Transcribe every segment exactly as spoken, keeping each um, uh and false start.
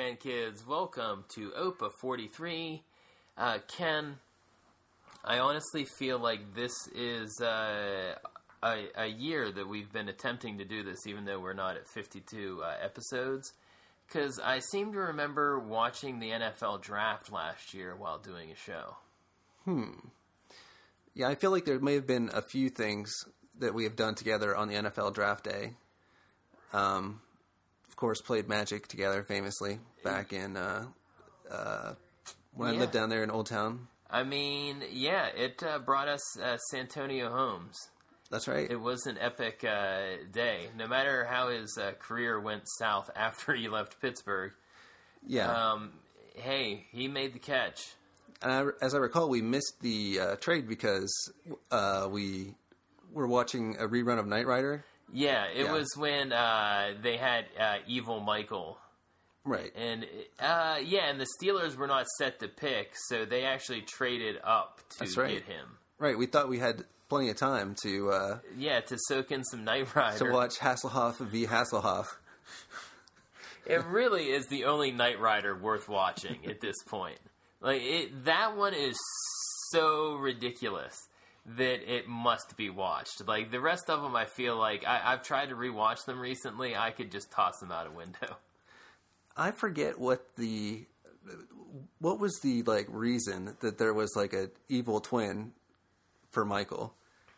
grandkids. Welcome to O P A forty-three. Uh, Ken, I honestly feel like this is uh, a, a year that we've been attempting to do this, even though we're not at fifty-two uh, episodes. Because I seem to remember watching the N F L draft last year while doing a show. Hmm. Yeah, I feel like there may have been a few things that we have done together on the N F L draft day. Um, of course, played Magic together famously back in uh, uh, when yeah. I lived down there in Old Town. I mean, yeah, it uh, brought us uh, Santonio Holmes. That's right. It was an epic uh, day. No matter how his uh, career went south after he left Pittsburgh. Yeah. Um, hey, he made the catch. And I, as I recall, we missed the uh, trade because uh, we were watching a rerun of Knight Rider. Yeah, it yeah. was when uh, they had uh, Evil Michael. Right. And, uh, yeah, and the Steelers were not set to pick, so they actually traded up to That's right. get him. Right, we thought we had plenty of time to... Uh, yeah, to soak in some Knight Rider. To watch Hasselhoff v. Hasselhoff. It really is the only Knight Rider worth watching at this point. Like, it, that one is so ridiculous that it must be watched. Like, the rest of them, I feel like, I, I've tried to rewatch them recently, I could just toss them out a window. I forget what the, what was the, like, reason that there was, like, an evil twin for Michael.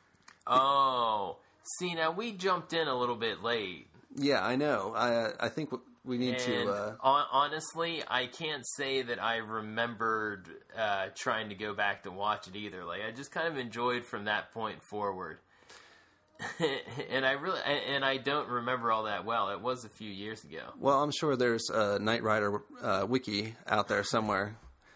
Oh, see, now we jumped in a little bit late. Yeah, I know. I I think we need and to... Uh... Honestly, I can't say that I remembered uh, trying to go back to watch it either. Like, I just kind of enjoyed from that point forward. and I really, and I don't remember all that well. It was a few years ago. Well, I'm sure there's a Knight Rider uh, wiki out there somewhere.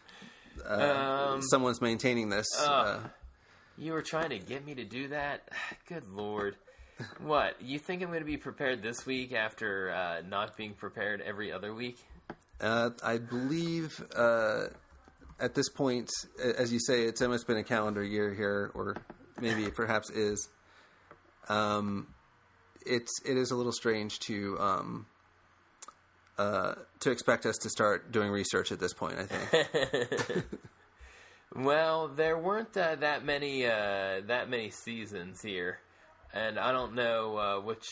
Uh, um, someone's maintaining this. Uh, uh, you were trying to get me to do that? Good Lord. What, you think I'm going to be prepared this week after uh, not being prepared every other week? Uh, I believe uh, at this point, as you say, it's almost been a calendar year here, or maybe it perhaps is. Um, it's it is a little strange to um, uh, to expect us to start doing research at this point, I think. Well, there weren't uh, that many uh, that many seasons here. And I don't know uh, which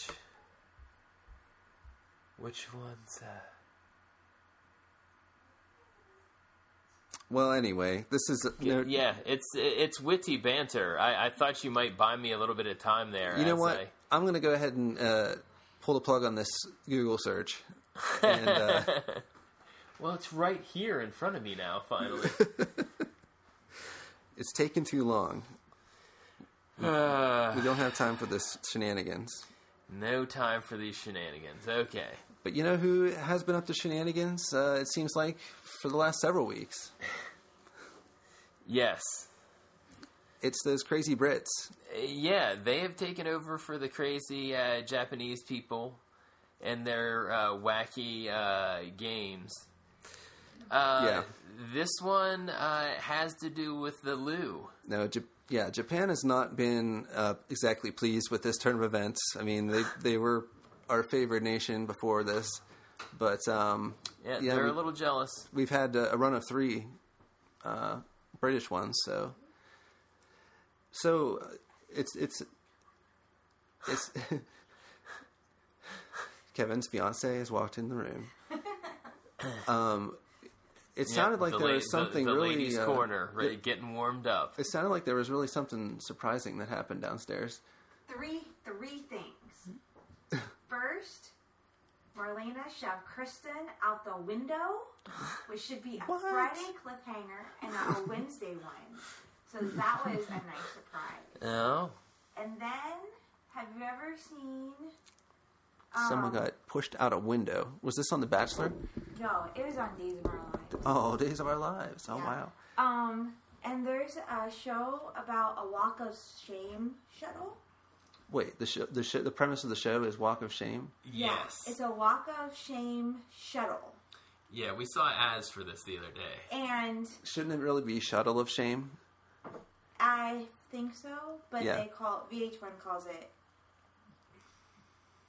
which ones. Uh... Well, anyway, this is no... yeah, it's it's witty banter. I, I thought you might buy me a little bit of time there. You know what? I... I'm going to go ahead and uh, pull the plug on this Google search. And, uh... well, it's right here in front of me now. Finally, it's taken too long. Uh, we don't have time for this shenanigans. No time for these shenanigans. Okay. But you know who has been up to shenanigans, uh, it seems like, for the last several weeks? Yes. It's those crazy Brits. Uh, yeah, they have taken over for the crazy uh, Japanese people and their uh, wacky uh, games. Uh, yeah. This one uh, has to do with the Lou. No, J- yeah, Japan has not been uh, exactly pleased with this turn of events. I mean, they they were our favorite nation before this, but um, yeah, yeah, they're we, a little jealous. We've had a, a run of three uh, British ones, so so uh, it's it's it's Kevin's fiance has walked in the room. Um. It sounded yeah, like the there la- was something the, the really... ladies' uh, corner, right, it, getting warmed up. It sounded like there was really something surprising that happened downstairs. Three, three things. First, Marlena shoved Kristen out the window, which should be a What? Friday cliffhanger and not a Wednesday one. So that was a nice surprise. Oh. And then, have you ever seen... Um, Someone got pushed out a window. Was this on The Bachelor? No, it was on Days of Our Lives. Oh, Days of Our Lives. Oh, yeah. wow. Um, and there's a show about a Walk of Shame shuttle. Wait, the show, the show, the premise of the show is Walk of Shame? Yes. Yeah, it's a Walk of Shame shuttle. Yeah, we saw ads for this the other day. And... Shouldn't it really be Shuttle of Shame? I think so, but yeah. they call... V H one calls it...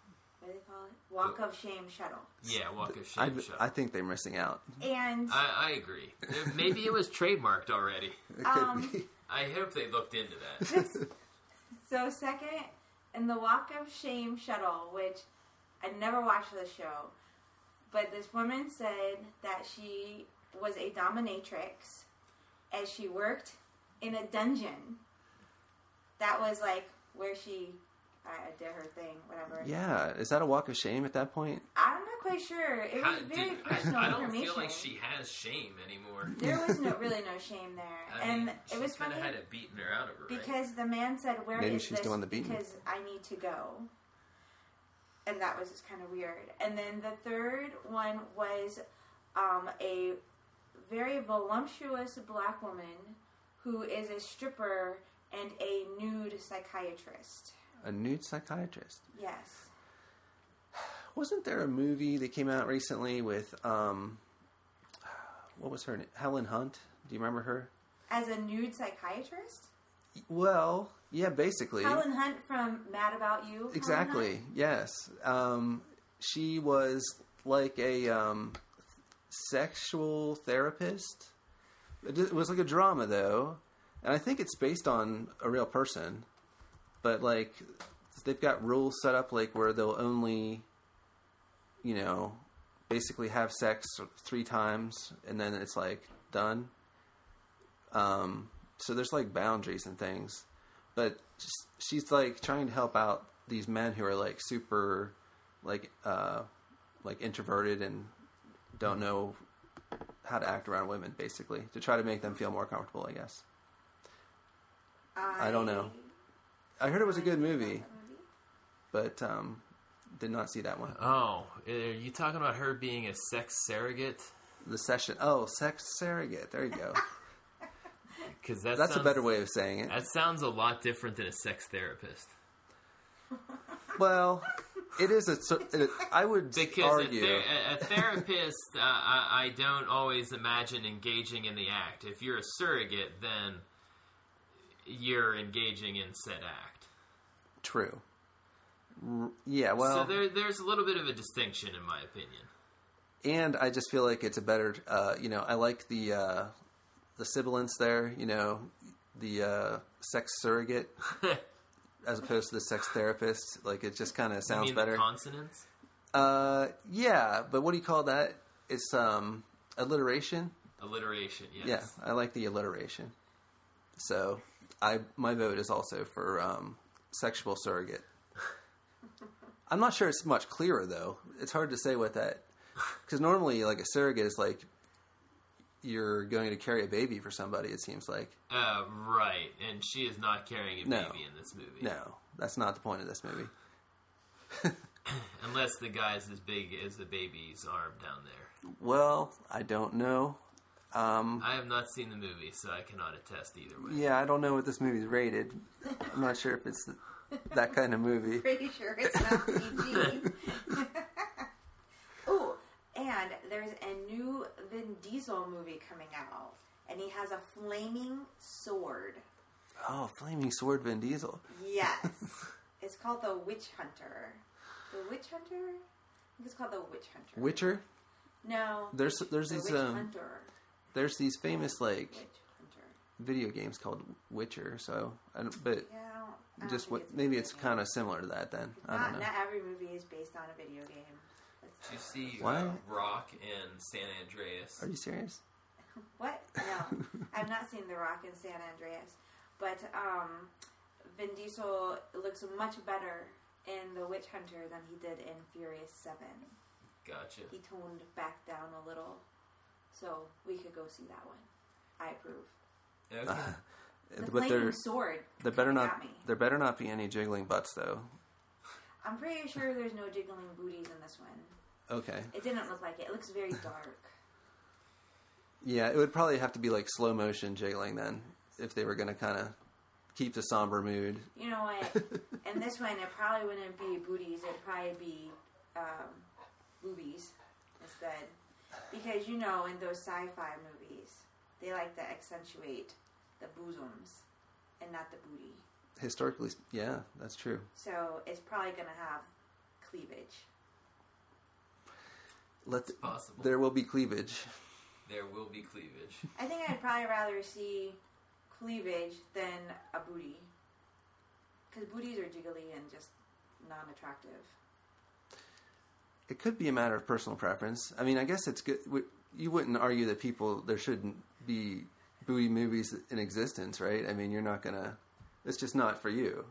what do they call it? Walk of Shame shuttle. Yeah, Walk of I, Shame shuttle. I think they're missing out. And I, I agree. Maybe it was trademarked already. It could Um, be. I hope they looked into that. so second, in the Walk of Shame shuttle, which I never watched the show, but this woman said that she was a dominatrix as she worked in a dungeon. That was like where she uh, did her thing, whatever. Yeah, is that a walk of shame at that point? I'm not quite sure. It was How- very dude, personal I, I don't information. feel like she has shame anymore. There was no really no shame there, I and mean, it was she's kind funny of had it beaten her out of her. Right? because the man said, "Where is Maybe she's this?" doing the beating. Because I need to go, and that was just kind of weird. And then the third one was um, a very voluptuous black woman who is a stripper and a nude psychiatrist. A nude psychiatrist. Yes. Wasn't there a movie that came out recently with, um, what was her name? Helen Hunt? Do you remember her? As a nude psychiatrist? Well, yeah, basically. Helen Hunt from Mad About You? Helen Exactly, Hunt? yes. Um, she was like a um, sexual therapist. It it was like a drama, though. And I think it's based on a real person. But, like, they've got rules set up, like, where they'll only, you know, basically have sex three times, and then it's, like, done. Um, so there's, like, boundaries and things. But she's, like, trying to help out these men who are, like, super, like, uh, like, introverted and don't know how to act around women, basically, to try to make them feel more comfortable, I guess. I, I don't know. I heard it was a good movie, movie. but um, did not see that one. Oh, are you talking about her being a sex surrogate? The session. Oh, sex surrogate. There you go. Because that That's sounds, a better way of saying it. That sounds a lot different than a sex therapist. Well, it is a. It, I would Because argue. a, ther- a, a therapist, uh, I, I don't always imagine engaging in the act. If you're a surrogate, then you're engaging in said act. True. R- Yeah. Well. so there, there's a little bit of a distinction, in my opinion. And I just feel like it's a better. Uh, you know, I like the uh, the sibilance there. You know, the uh, sex surrogate as opposed to the sex therapist. Like it just kind of sounds you mean better. The consonants? Uh, yeah, but what do you call that? It's um alliteration. Alliteration, yes. Yeah, I like the alliteration. So, I my vote is also for um, sexual surrogate. I'm not sure it's much clearer though. It's hard to say what that because normally like a surrogate is like you're going to carry a baby for somebody. It seems like Uh, right, and she is not carrying a No. baby in this movie. no, that's not the point of this movie. Unless the guy's as big as the baby's arm down there. Well, I don't know. Um, I have not seen the movie, so I cannot attest either way. yeah, I don't know what this movie's rated. I'm not sure if it's that kind of movie. Pretty sure it's not P G. Ooh, and there's a new Vin Diesel movie coming out, and he has a flaming sword. Oh, Flaming Sword Vin Diesel. Yes. It's called The Witch Hunter. The Witch Hunter? I think it's called The Witch Hunter. Witcher? No. There's there's The these Witch um, Hunter. there's these famous like Witch Hunter. video games called Witcher. So, I don't, but Yeah, I don't, I don't just think what it's a maybe video it's game. kind of similar to that. Then I Not, don't know. not every movie is based on a video game. Did you see What? uh, Rock and San Andreas? Are you serious? What? No. I've not seen The Rock in San Andreas. But um, Vin Diesel looks much better in The Witch Hunter than he did in Furious seven. Gotcha. He toned back down a little. So we could go see that one. I approve. Okay. The but flaming there sword there better got not me. there better not be any jiggling butts though. I'm pretty sure there's no jiggling booties in this one. Okay. It didn't look like it. It looks very dark. Yeah, it would probably have to be like slow motion jiggling then if they were going to kind of keep the somber mood. You know what? In this one, it probably wouldn't be booties. It'd probably be um, boobies instead. Because, you know, in those sci-fi movies, they like to accentuate the bosoms and not the booty. Historically, yeah, that's true. So it's probably going to have cleavage. Let It's possible. There will be cleavage. There will be cleavage. I think I'd probably rather see cleavage than a booty. Because booties are jiggly and just non-attractive. It could be a matter of personal preference. I mean, I guess it's good. You wouldn't argue that people, there shouldn't be booty movies in existence, right? I mean, you're not going to, it's just not for you.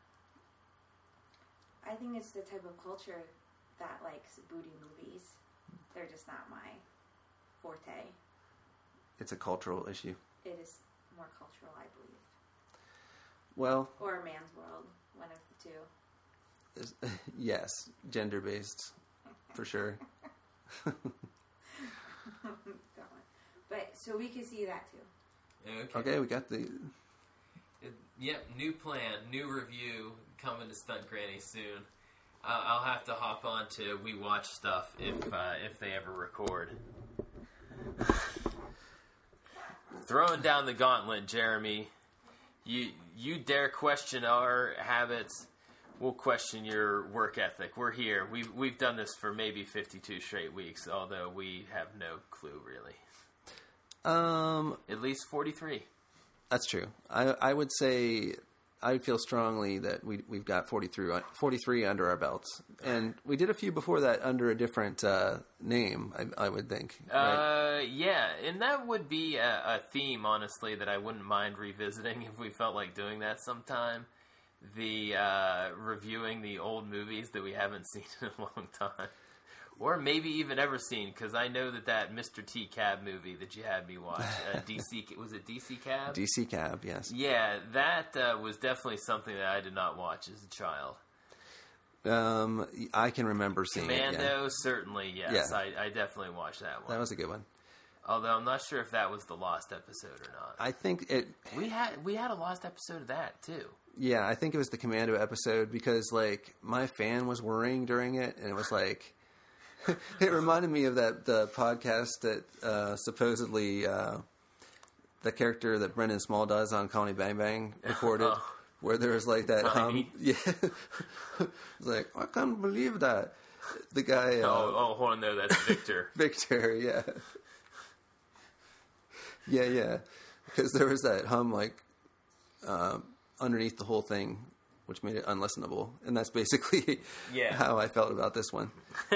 I think it's the type of culture that likes booty movies. They're just not my forte. It's a cultural issue. It is more cultural, I believe. Well, or a man's world, one of the two. is- yes, gender-based, for sure. Go on. But so we can see that too. Okay. Okay, we got the, It, yep, new plan, new review coming to Stunt Granny soon. Uh, I'll have to hop on to We Watch Stuff if uh, if they ever record. Throwing down the gauntlet, Jeremy. You you dare question our habits, we'll question your work ethic. We're here. We've we've done this for maybe fifty-two straight weeks, although we have no clue really. um, At least forty-three. that's true. I I would say, I feel strongly that we, we've got forty-three, forty-three under our belts. And we did a few before that under a different uh, name, I, I would think. Right? Uh, yeah, and that would be a, a theme, honestly, that I wouldn't mind revisiting if we felt like doing that sometime. The uh, reviewing the old movies that we haven't seen in a long time, or maybe even ever seen, because I know that that Mister T Cab movie that you had me watch, uh, D C was it D C Cab? D C Cab, yes. Yeah, that uh, was definitely something that I did not watch as a child. Um, I can remember seeing it. Commando, Yeah. certainly, yes, Yeah. I, I definitely watched that one. That was a good one. Although I'm not sure if that was the lost episode or not. I think it. We had we had a lost episode of that too. Yeah, I think it was the Commando episode because, like, my fan was worrying during it, and it was like, it reminded me of that the podcast that uh, supposedly uh, the character that Brendan Small does on Call Me Bang Bang recorded, Oh. where there was like that hum. Tiny. Yeah, it's like, I can't believe that the guy. Uh, Oh, oh, hold on, no, that's Victor. Victor, yeah. Yeah, yeah. Because there was that hum, like, uh, underneath the whole thing, which made it unlistenable. And that's basically Yeah. how I felt about this one.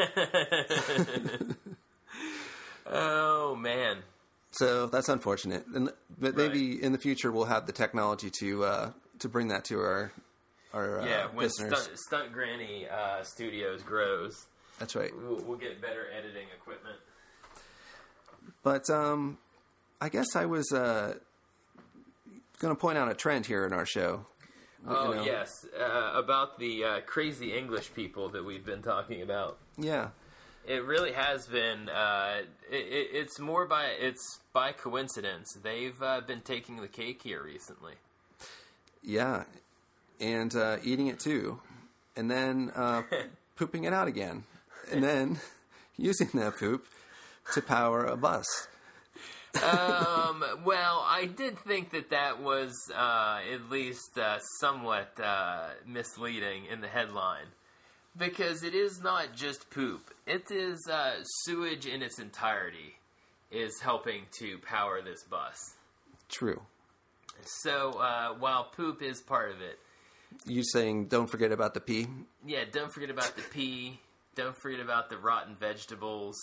Oh man, So that's unfortunate. And, but maybe Right. in the future we'll have the technology to uh, to bring that to our, our uh, yeah. When listeners. Stunt, Stunt Granny uh, Studios grows, That's right. we'll, we'll get better editing equipment. But um, I guess I was uh, going to point out a trend here in our show. Oh You know? yes, uh, about the uh, crazy English people that we've been talking about. Yeah. It really has been. Uh, it, it, it's more by it's by coincidence. They've uh, been taking the cake here recently. Yeah, and uh, eating it too, and then uh, pooping it out again, and then using that poop to power a bus. um, well, I did think that that was uh, at least uh, somewhat uh, misleading in the headline. Because it is not just poop. It is uh, sewage in its entirety is helping to power this bus. True. So uh, while poop is part of it, You saying don't forget about the pee? yeah, don't forget about the pee. Don't forget about the rotten vegetables.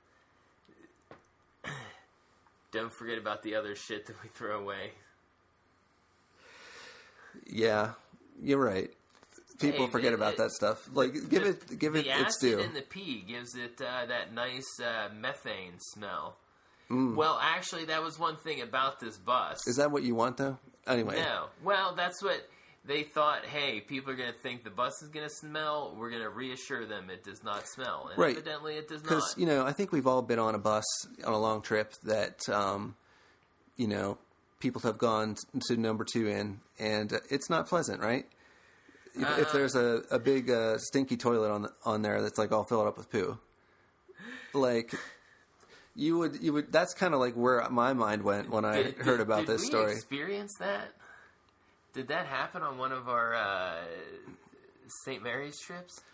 Don't forget about the other shit that we throw away. Yeah, you're right. People Hey, forget it- about it- that stuff. Like, give the, it, give it the its acid due. in the pee gives it uh, that nice uh, methane smell. Mm. Well, actually, that was one thing about this bus. Is that what you want, though? Anyway, No. Well, that's what they thought. Hey, people are going to think the bus is going to smell. We're going to reassure them it does not smell. And Right. evidently, it does because not. you know, I think we've all been on a bus on a long trip that, um, you know, people have gone to number two in, and uh, it's not pleasant, right? If, Uh, if there's a, a big uh, stinky toilet on the, on there that's like all filled up with poo, like you would you would that's kind of like where my mind went when I Did- heard did- about did this we story. experience that? Did that happen on one of our uh, Saint Mary's trips?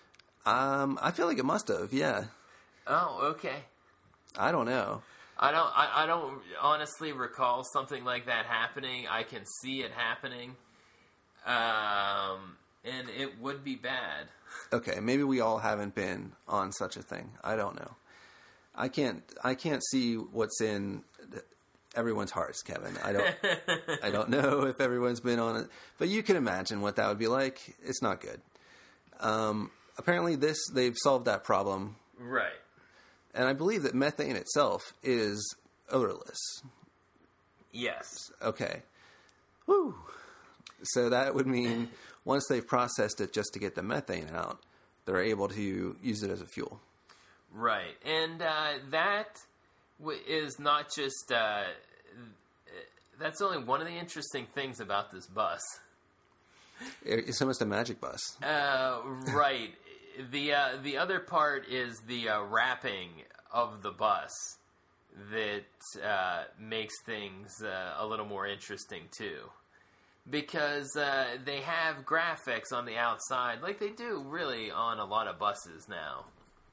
Um, I feel like it must have. Yeah. Oh, okay. I don't know. I don't. I, I don't honestly recall something like that happening. I can see it happening, um, and it would be bad. Okay, maybe we all haven't been on such a thing. I don't know. I can't. I can't see what's in everyone's hearts, Kevin. I don't. I don't know if everyone's been on it, but you can imagine what that would be like. It's not good. Um, apparently, this they've solved that problem, Right. and I believe that methane itself is odorless. Yes. Okay. Woo. So that would mean once they've processed it just to get the methane out, they're able to use it as a fuel. Right, and uh, that w- is not just. Uh, that's only one of the interesting things about this bus. It's almost a magic bus. Uh, right. The uh, the other part is the uh, wrapping of the bus that uh, makes things uh, a little more interesting too, because uh, they have graphics on the outside, like they do really on a lot of buses now.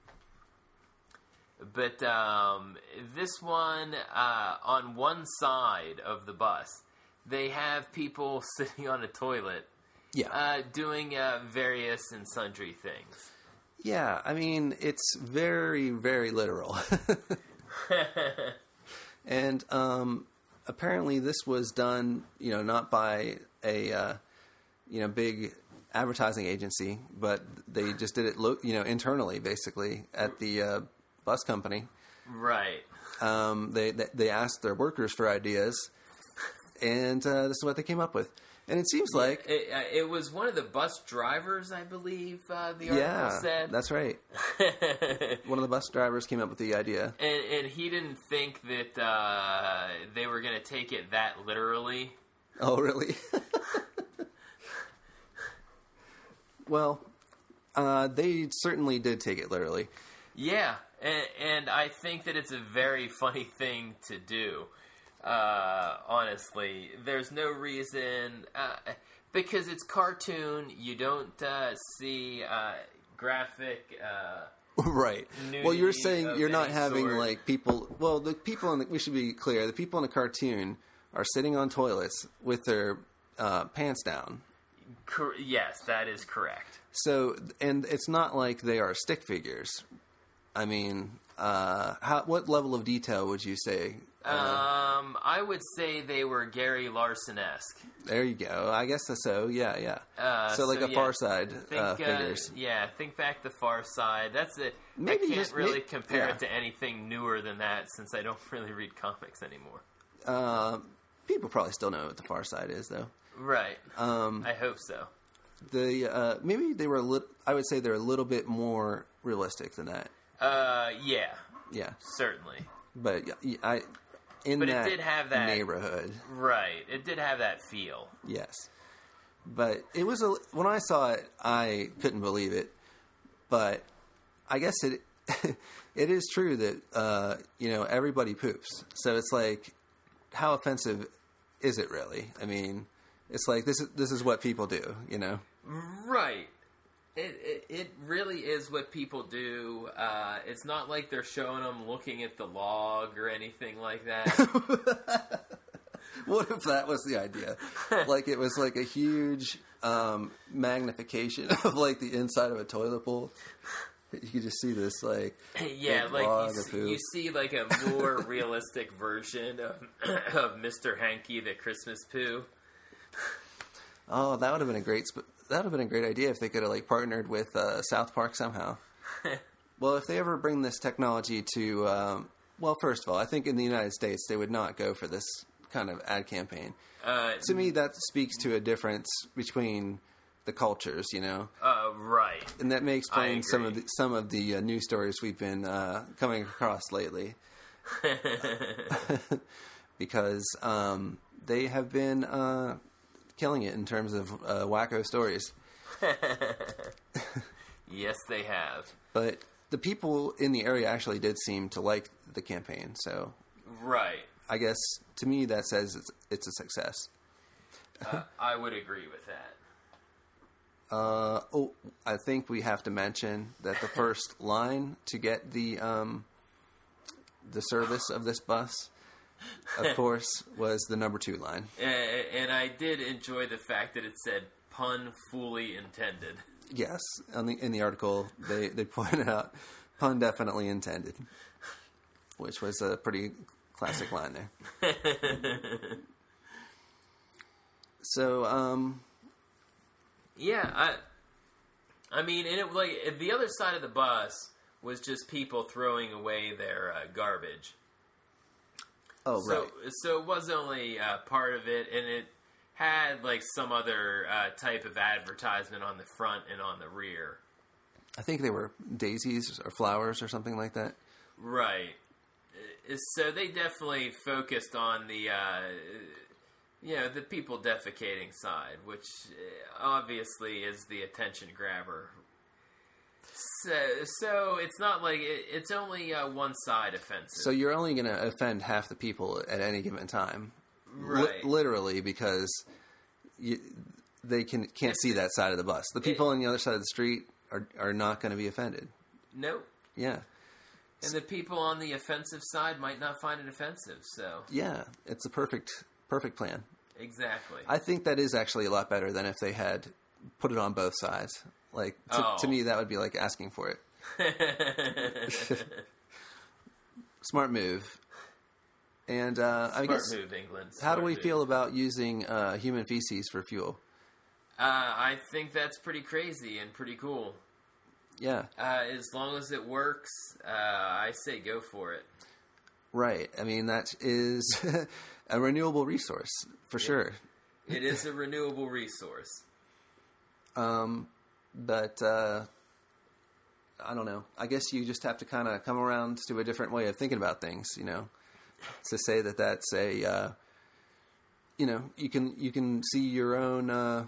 But um, this one, uh, on one side of the bus, they have people sitting on a toilet. Yeah. Uh, doing uh, various and sundry things. Yeah, I mean, it's very, very literal. And um, apparently this was done, you know, not by a, uh, you know, big advertising agency, but they just did it, lo- you know, internally, basically, at the uh, bus company. Right. Um, they, they they asked their workers for ideas, and uh, this is what they came up with. And it seems like... It, uh, it was one of the bus drivers, I believe, uh, the article Yeah, said. that's right. One of the bus drivers came up with the idea. and, and he didn't think that uh, they were going to take it that literally. Oh, really? Well, uh, they certainly did take it literally. Yeah, and, and I think that it's a very funny thing to do. Uh, honestly, there's no reason, uh, because it's cartoon, you don't uh, see uh, graphic, uh, Right. Well, you're nudity saying of you're not any having, sort. like, people... Well, the people in the... We should be clear. The people in the cartoon are sitting on toilets with their uh, pants down. Cor- yes, that is correct. So, and it's not like they are stick figures. I mean, uh, how, what level of detail would you say? Uh, Um, I would say they were Gary Larson-esque. there you go. I guess so. Yeah, yeah. Uh, so, like so, a yeah, Far Side Think, uh, uh, figures. yeah, think back to Far Side. That's it. Maybe I can't just- really may- compare yeah. it to anything newer than that since I don't really read comics anymore. Uh, people probably still know what the Far Side is, though. Right. Um, I hope so. the uh, maybe they were. A lit- I would say they're a little bit more realistic than that. Uh, yeah, Yeah, certainly. but yeah, I in But it that did have that- neighborhood. Right. It did have that feel. Yes, but it was a, when I saw it, I couldn't believe it. But I guess it it is true that uh, you know everybody poops. So it's like, how offensive is it really? I mean, it's like this is this is what people do. You know. Right. It, it it really is what people do. Uh, it's not like they're showing them looking at the log or anything like that. What if that was the idea? Like it was like a huge um, magnification of like the inside of a toilet bowl. You could just see this like Yeah, big like log you, of see, poop. you see like a more realistic version of, of Mister Hanky the Christmas Pooh. Oh, that would have been a great. Sp- that would have been a great idea if they could have like partnered with uh, South Park somehow. Well, if they ever bring this technology to, um, well, first of all, I think in the United States they would not go for this kind of ad campaign. Uh, To me, that speaks to a difference between the cultures, you know, uh, right. and that may explain I some of agree. the some of the uh, news stories we've been uh, coming across lately, because um, they have been uh, killing it in terms of uh, wacko stories. Yes, they have. But the people in the area actually did seem to like the campaign, so Right. I guess to me that says it's, it's a success. Uh, I would agree with that. Uh, oh, I think we have to mention that the first line to get the um, the service of this bus, of course, was the number two line. And I did enjoy the fact that it said "pun fully intended." Yes, on the, in the article they they pointed out pun definitely intended, which was a pretty classic line there. So, um. Yeah, I, I mean, and it like the other side of the bus was just people throwing away their uh, garbage. Oh, so, right. So it was only uh, part of it, and it had like some other uh, type of advertisement on the front and on the rear. I think they were daisies or flowers or something like that. Right. So they definitely focused on the. Uh, You know, the people defecating side, which obviously is the attention grabber. So, so it's not like it, it's only uh, one side offensive. So you're only going to offend half the people at any given time, right? Li- literally, because you, they can can't see that side of the bus. The people it, on the other side of the street are are not going to be offended. Nope. Yeah. And the people on the offensive side might not find it offensive. So yeah, it's a perfect perfect plan. Exactly. I think that is actually a lot better than if they had put it on both sides. Like, to, oh. to me, that would be like asking for it. Smart move. And uh, Smart I guess, move, England. Smart how do we move. feel about using uh, human feces for fuel? Uh, I think that's pretty crazy and pretty cool. Yeah. Uh, as long as it works, uh, I say go for it. Right. I mean, that is a renewable resource, for yeah. sure. It is a renewable resource. Um, but, uh, I don't know. I guess you just have to kind of come around to a different way of thinking about things, you know, to say that that's a, uh, you know, you can, you can see your own, uh,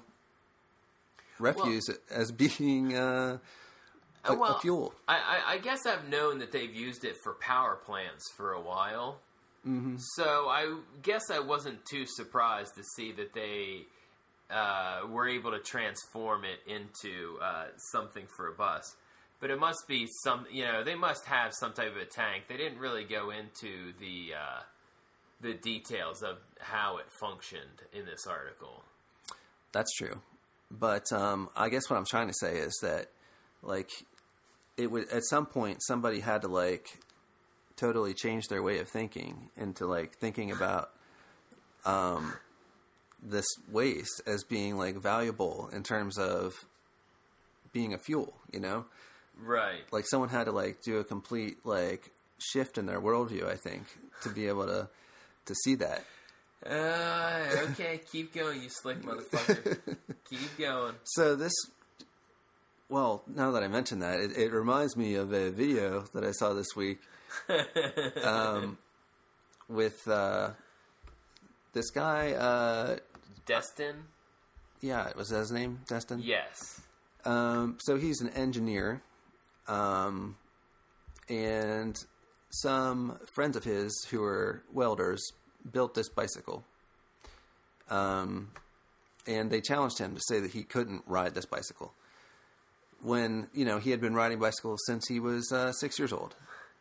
refuse well, as being, uh, a, well, a fuel. I, I, I guess I've known that they've used it for power plants for a while. Mm-hmm. So I guess I wasn't too surprised to see that they uh, were able to transform it into uh, something for a bus. But it must be some, you know, they must have some type of a tank. They didn't really go into the uh, the details of how it functioned in this article. That's true. But um, I guess what I'm trying to say is that, like, it would at some point somebody had to like totally change their way of thinking into like thinking about um, this waste as being like valuable in terms of being a fuel, you know? Right. Like someone had to like do a complete like shift in their worldview, I think, to be able to to see that. Uh, okay, keep going, you slick motherfucker. Keep going. So this. Well, now that I mentioned that, it, it reminds me of a video that I saw this week um, with uh, this guy. Uh, Destin? Yeah, was that his name? Destin? Yes. Um, so he's an engineer, um, and some friends of his who are welders built this bicycle. Um, and they challenged him to say that he couldn't ride this bicycle. When, you know, he had been riding bicycles since he was uh, six years old.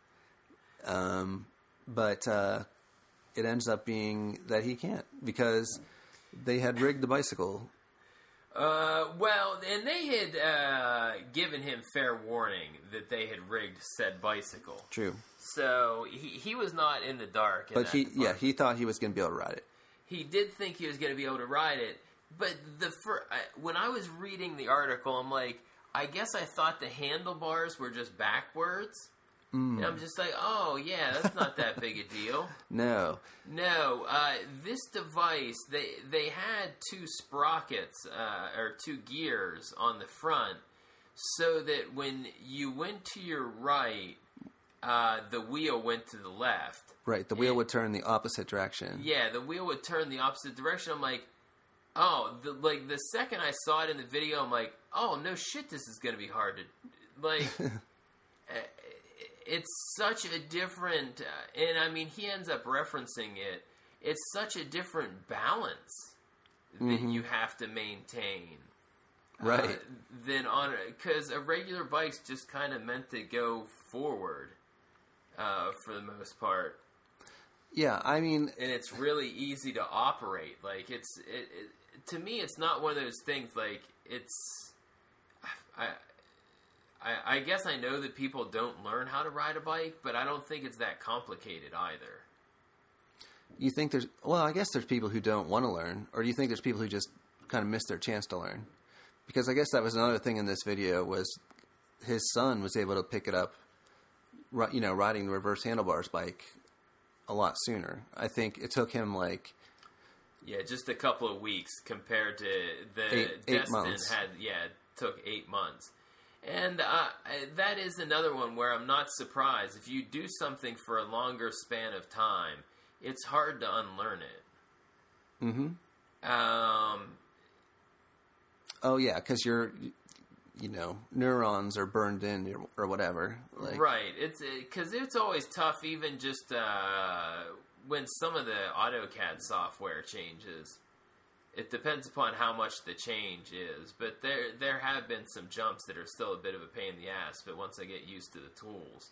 Um, but uh, it ends up being that he can't because they had rigged the bicycle. Uh, well, and they had uh, given him fair warning that they had rigged said bicycle. True. So he, he was not in the dark. In but that he, department. yeah, he thought he was going to be able to ride it. He did think he was going to be able to ride it. But the fir- I, when I was reading the article, I'm like, I guess I thought the handlebars were just backwards. Mm. And I'm just like, oh, yeah, that's not that big a deal. No. No. Uh, this device, they they had two sprockets, uh, or two gears on the front, so that when you went to your right, uh, the wheel went to the left. Right, the wheel and, would turn the opposite direction. Yeah, the wheel would turn the opposite direction. I'm like, oh, the, like the second I saw it in the video, I'm like, oh, no shit, this is going to be hard to, like, it's such a different, uh, and I mean, he ends up referencing it, it's such a different balance that mm-hmm. you have to maintain. Right. Uh, than on because a regular bike's just kind of meant to go forward uh, for the most part. Yeah, I mean, and it's really easy to operate. Like it's it, it, to me, it's not one of those things. Like it's I. I, I guess I know that people don't learn how to ride a bike, but I don't think it's that complicated either. You think there's, well, I guess there's people who don't want to learn, or do you think there's people who just kind of miss their chance to learn? Because I guess that was another thing in this video was his son was able to pick it up, you know, riding the reverse handlebars bike a lot sooner. I think it took him like... Yeah, just a couple of weeks compared to the eight, eight Destin months. had, yeah, it took eight months. And uh, that is another one where I'm not surprised. If you do something for a longer span of time, it's hard to unlearn it. Mm-hmm. Um, oh, yeah, because you're, you know, neurons are burned in or whatever. Like, right. It's because it, it's always tough, even just uh, when some of the AutoCAD software changes. It depends upon how much the change is, but there there have been some jumps that are still a bit of a pain in the ass, but once I get used to the tools,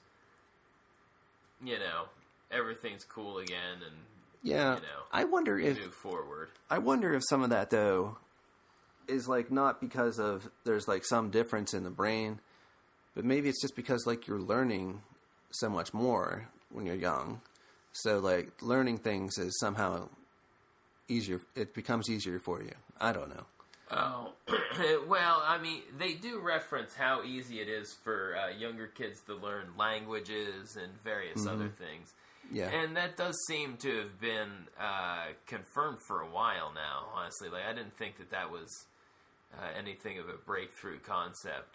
you know, everything's cool again, and, yeah, you know, I wonder if, move forward. I wonder if some of that, though, is, like, not because of, there's, like, some difference in the brain, but maybe it's just because, like, you're learning so much more when you're young, so, like, learning things is somehow... easier, it becomes easier for you. I don't know. Oh, well, I mean, they do reference how easy it is for uh, younger kids to learn languages and various mm-hmm. other things. Yeah. And that does seem to have been uh, confirmed for a while now, honestly. Like, I didn't think that that was uh, anything of a breakthrough concept.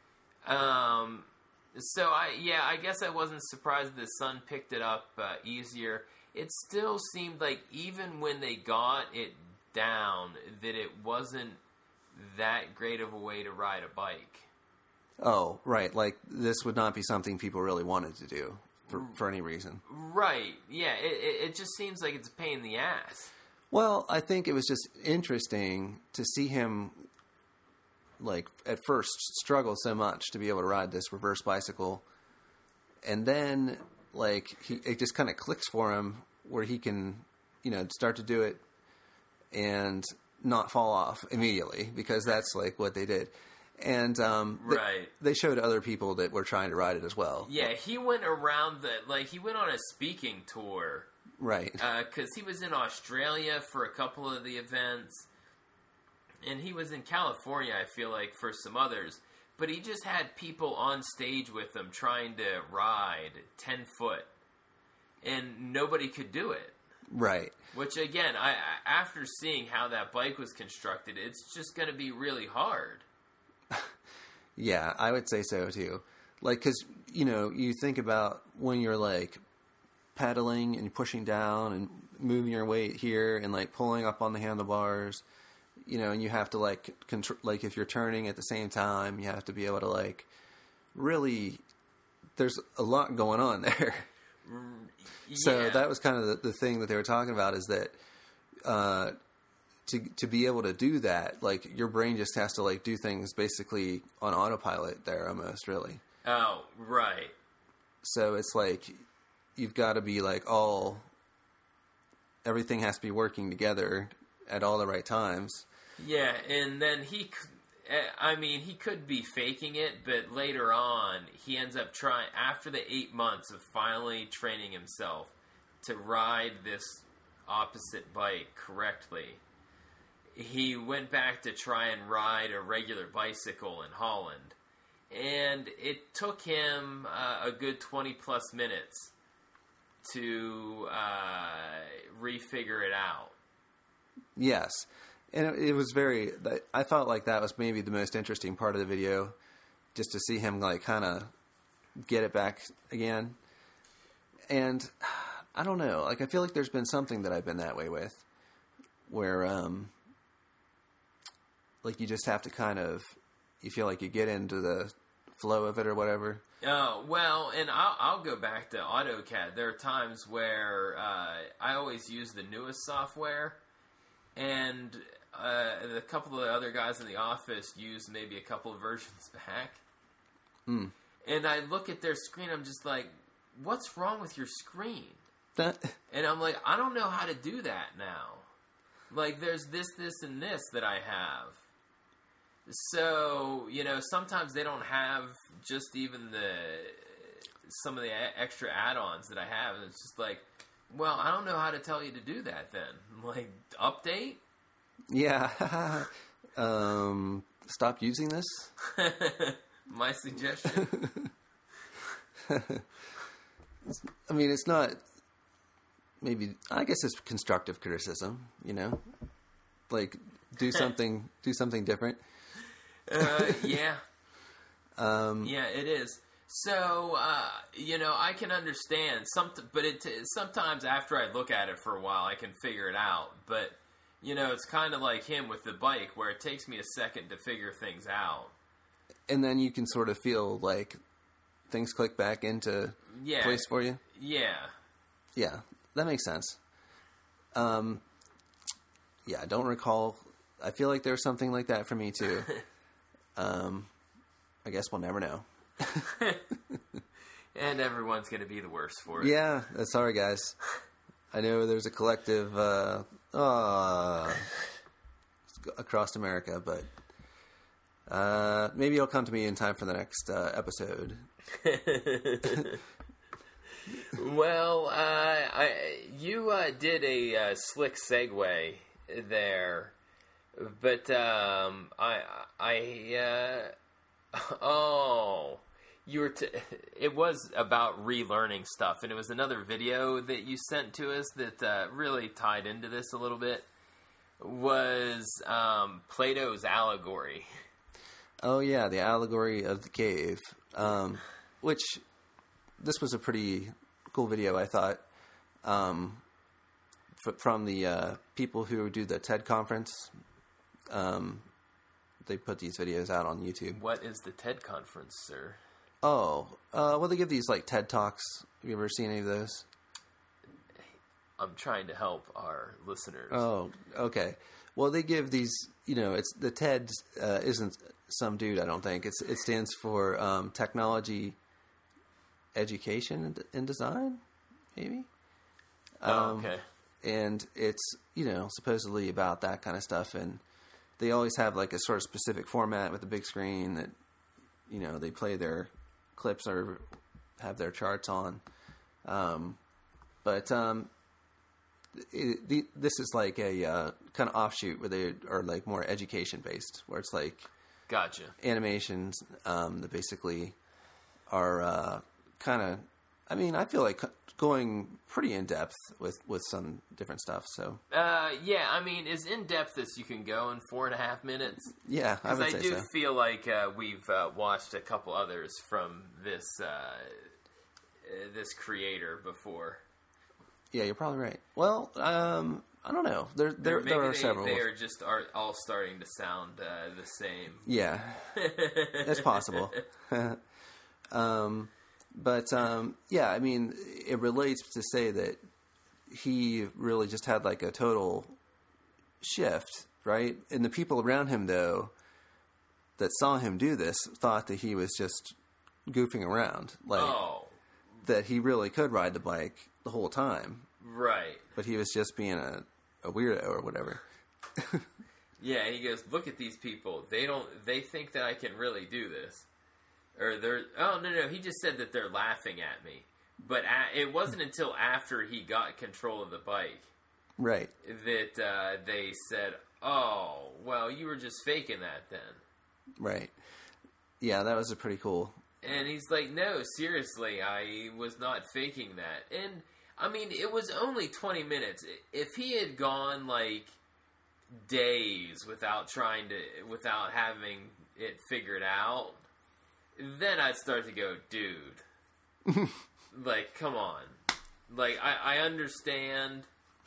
Um, so, I yeah, I guess I wasn't surprised the son picked it up uh, easier. It still seemed like even when they got it down, that it wasn't that great of a way to ride a bike. Oh, right. Like, this would not be something people really wanted to do for, for any reason. Right. Yeah, it, it, it just seems like it's a pain in the ass. Well, I think it was just interesting to see him, like, at first struggle so much to be able to ride this reverse bicycle. And then, like, he, it just kind of clicks for him where he can, you know, start to do it and not fall off immediately, because that's, like, what they did. And um, right. they, they showed other people that were trying to ride it as well. Yeah, he went around the, like, he went on a speaking tour. Right. Because uh, he was in Australia for a couple of the events. And he was in California, I feel like, for some others. But he just had people on stage with him trying to ride ten foot. And nobody could do it. Right. Which, again, I, I after seeing how that bike was constructed, it's just going to be really hard. Yeah, I would say so, too. Like, because, you know, you think about when you're, like, pedaling and pushing down and moving your weight here and, like, pulling up on the handlebars, you know, and you have to, like, contr- like, if you're turning at the same time, you have to be able to, like, really, there's a lot going on there. Yeah. So that was kind of the, the thing that they were talking about, is that uh, to to be able to do that, like, your brain just has to, like, do things basically on autopilot there almost, really. Oh, right. So it's like you've got to be, like, all, everything has to be working together at all the right times. Yeah, and then he, I mean, he could be faking it, but later on, he ends up trying, after the eight months of finally training himself to ride this opposite bike correctly, he went back to try and ride a regular bicycle in Holland. And it took him uh, a good twenty plus minutes to uh, refigure it out. Yes. And it, it was very, I felt like that was maybe the most interesting part of the video, just to see him, like, kind of get it back again. And I don't know, like, I feel like there's been something that I've been that way with, where, um, like, you just have to kind of, you feel like you get into the flow of it or whatever. Oh, well, and I'll, I'll go back to AutoCAD. There are times where uh, I always use the newest software, and uh, a couple of the other guys in the office use maybe a couple of versions back. Mm. And I look at their screen, I'm just like, what's wrong with your screen? That, And I'm like, I don't know how to do that now. Like, there's this, this, and this that I have. So, you know, sometimes they don't have just even the some of the a- extra add-ons that I have. And it's just like, well, I don't know how to tell you to do that then. Like, update? yeah. um, stop using this. My suggestion. I mean, it's not. Maybe I guess it's constructive criticism. You know, like do something, do something different. Uh, yeah. Um, Yeah, it is. So, uh, you know, I can understand some, but it sometimes after I look at it for a while, I can figure it out. But, you know, it's kind of like him with the bike, where it takes me a second to figure things out. and then you can sort of feel like things click back into Yeah. place for you. Yeah. Yeah, that makes sense. Um, yeah, I don't recall. I feel like there was something like that for me too. um, I guess we'll never know. And everyone's going to be the worse for it. Yeah, that's sorry, guys. I know there's a collective uh, uh, across America, but uh, maybe it'll come to me in time for the next uh, episode. Well, uh, I, you uh, did a uh, slick segue there, but um, I, I, uh, oh, you were. T- it was about relearning stuff, and it was another video that you sent to us that uh, really tied into this a little bit. Was um, Plato's allegory? Oh yeah, the allegory of the cave, um, which this was a pretty cool video, I thought, um, f- from the uh, people who do the TED conference. Um, they put these videos out on YouTube. What is the TED conference, sir? Oh, uh, well, they give these like TED Talks. Have you ever seen any of those? I'm trying to help our listeners. Oh, okay. Well, they give these, you know, it's the TED uh, isn't some dude, I don't think. It's It stands for um, Technology, Education, and, and Design, maybe? Oh, Um, okay. And it's, you know, supposedly about that kind of stuff. And they always have like a sort of specific format with a big screen that, you know, they play their clips or have their charts on. Um, but um, it, the, this is like a uh, kind of offshoot where they are like more education based, where it's like Gotcha. animations um, that basically are uh, kind of, I mean, I feel like going pretty in depth with, with some different stuff. So Uh, yeah, I mean, as in depth as you can go in four and a half minutes. yeah, I Because would I, say do so. feel like uh, we've uh, watched a couple others from this uh, uh, this creator before. Yeah, you're probably right. Well, um, I don't know. There, there, Maybe there are they, several. They are just are all starting to sound uh, the same. Yeah, it's possible. um, but um, yeah, I mean, it relates to say that he really just had like a total shift, right? And the people around him, though, that saw him do this, thought that he was just goofing around, like Oh, that he really could ride the bike the whole time, right. but he was just being a, a weirdo or whatever. Yeah, and he goes, look at these people. They don't. They think that I can really do this, or they're. Oh no, no. He just said that they're laughing at me. But a, it wasn't until after he got control of the bike Right. that uh, they said, "Oh, well, you were just faking that then." Right. Yeah, that was a pretty cool. And he's like, "No, seriously, I was not faking that." And I mean, it was only twenty minutes. If he had gone like days without trying to, without having it figured out, then I'd start to go, dude, like, come on. Like, I, I understand,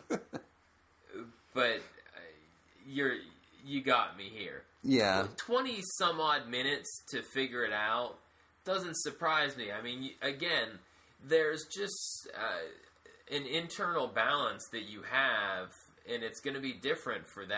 but you're, you got me here. Yeah. twenty some odd minutes to figure it out doesn't surprise me. I mean, again, there's just uh, an internal balance that you have, and it's going to be different for that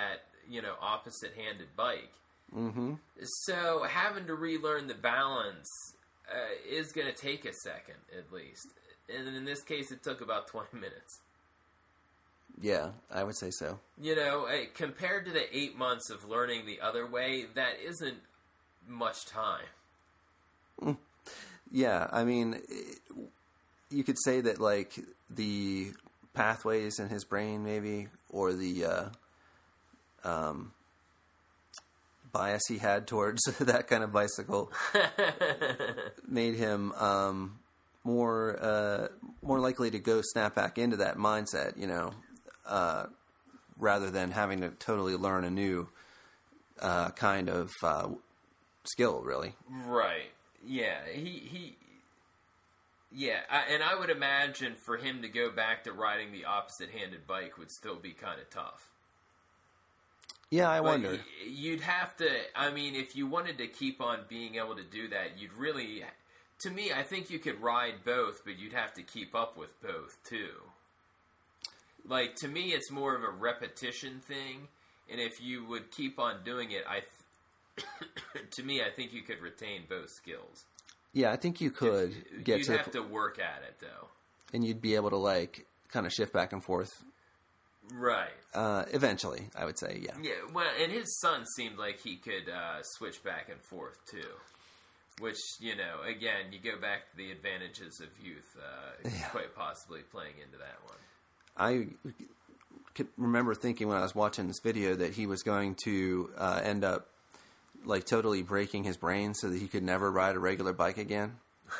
you know, opposite-handed bike. Mm-hmm. So having to relearn the balance uh, is going to take a second, at least. And in this case, it took about twenty minutes. Yeah, I would say so. You know, uh, compared to the eight months of learning the other way, that isn't much time. Mm. Yeah, I mean, it, you could say that, like, the pathways in his brain, maybe, or the uh, um, bias he had towards that kind of bicycle made him um, more uh, more likely to go snap back into that mindset, you know, uh, rather than having to totally learn a new uh, kind of uh, skill, really. Right. Yeah, he, he yeah, I, and I would imagine for him to go back to riding the opposite-handed bike would still be kind of tough. Yeah, I But wonder. y- You'd have to, I mean, if you wanted to keep on being able to do that, you'd really, to me, I think you could ride both, but you'd have to keep up with both, too. Like, to me, it's more of a repetition thing, and if you would keep on doing it, I, th- to me, I think you could retain both skills. Yeah, I think you could If- get You'd to, have to work at it, though. and you'd be able to, like, kind of shift back and forth. Right. Uh, eventually, I would say, yeah. Yeah, well, and his son seemed like he could uh, switch back and forth, too. Which, you know, again, you go back to the advantages of youth, uh, Yeah. quite possibly playing into that one. I could remember thinking when I was watching this video that he was going to uh, end up, like, totally breaking his brain so that he could never ride a regular bike again.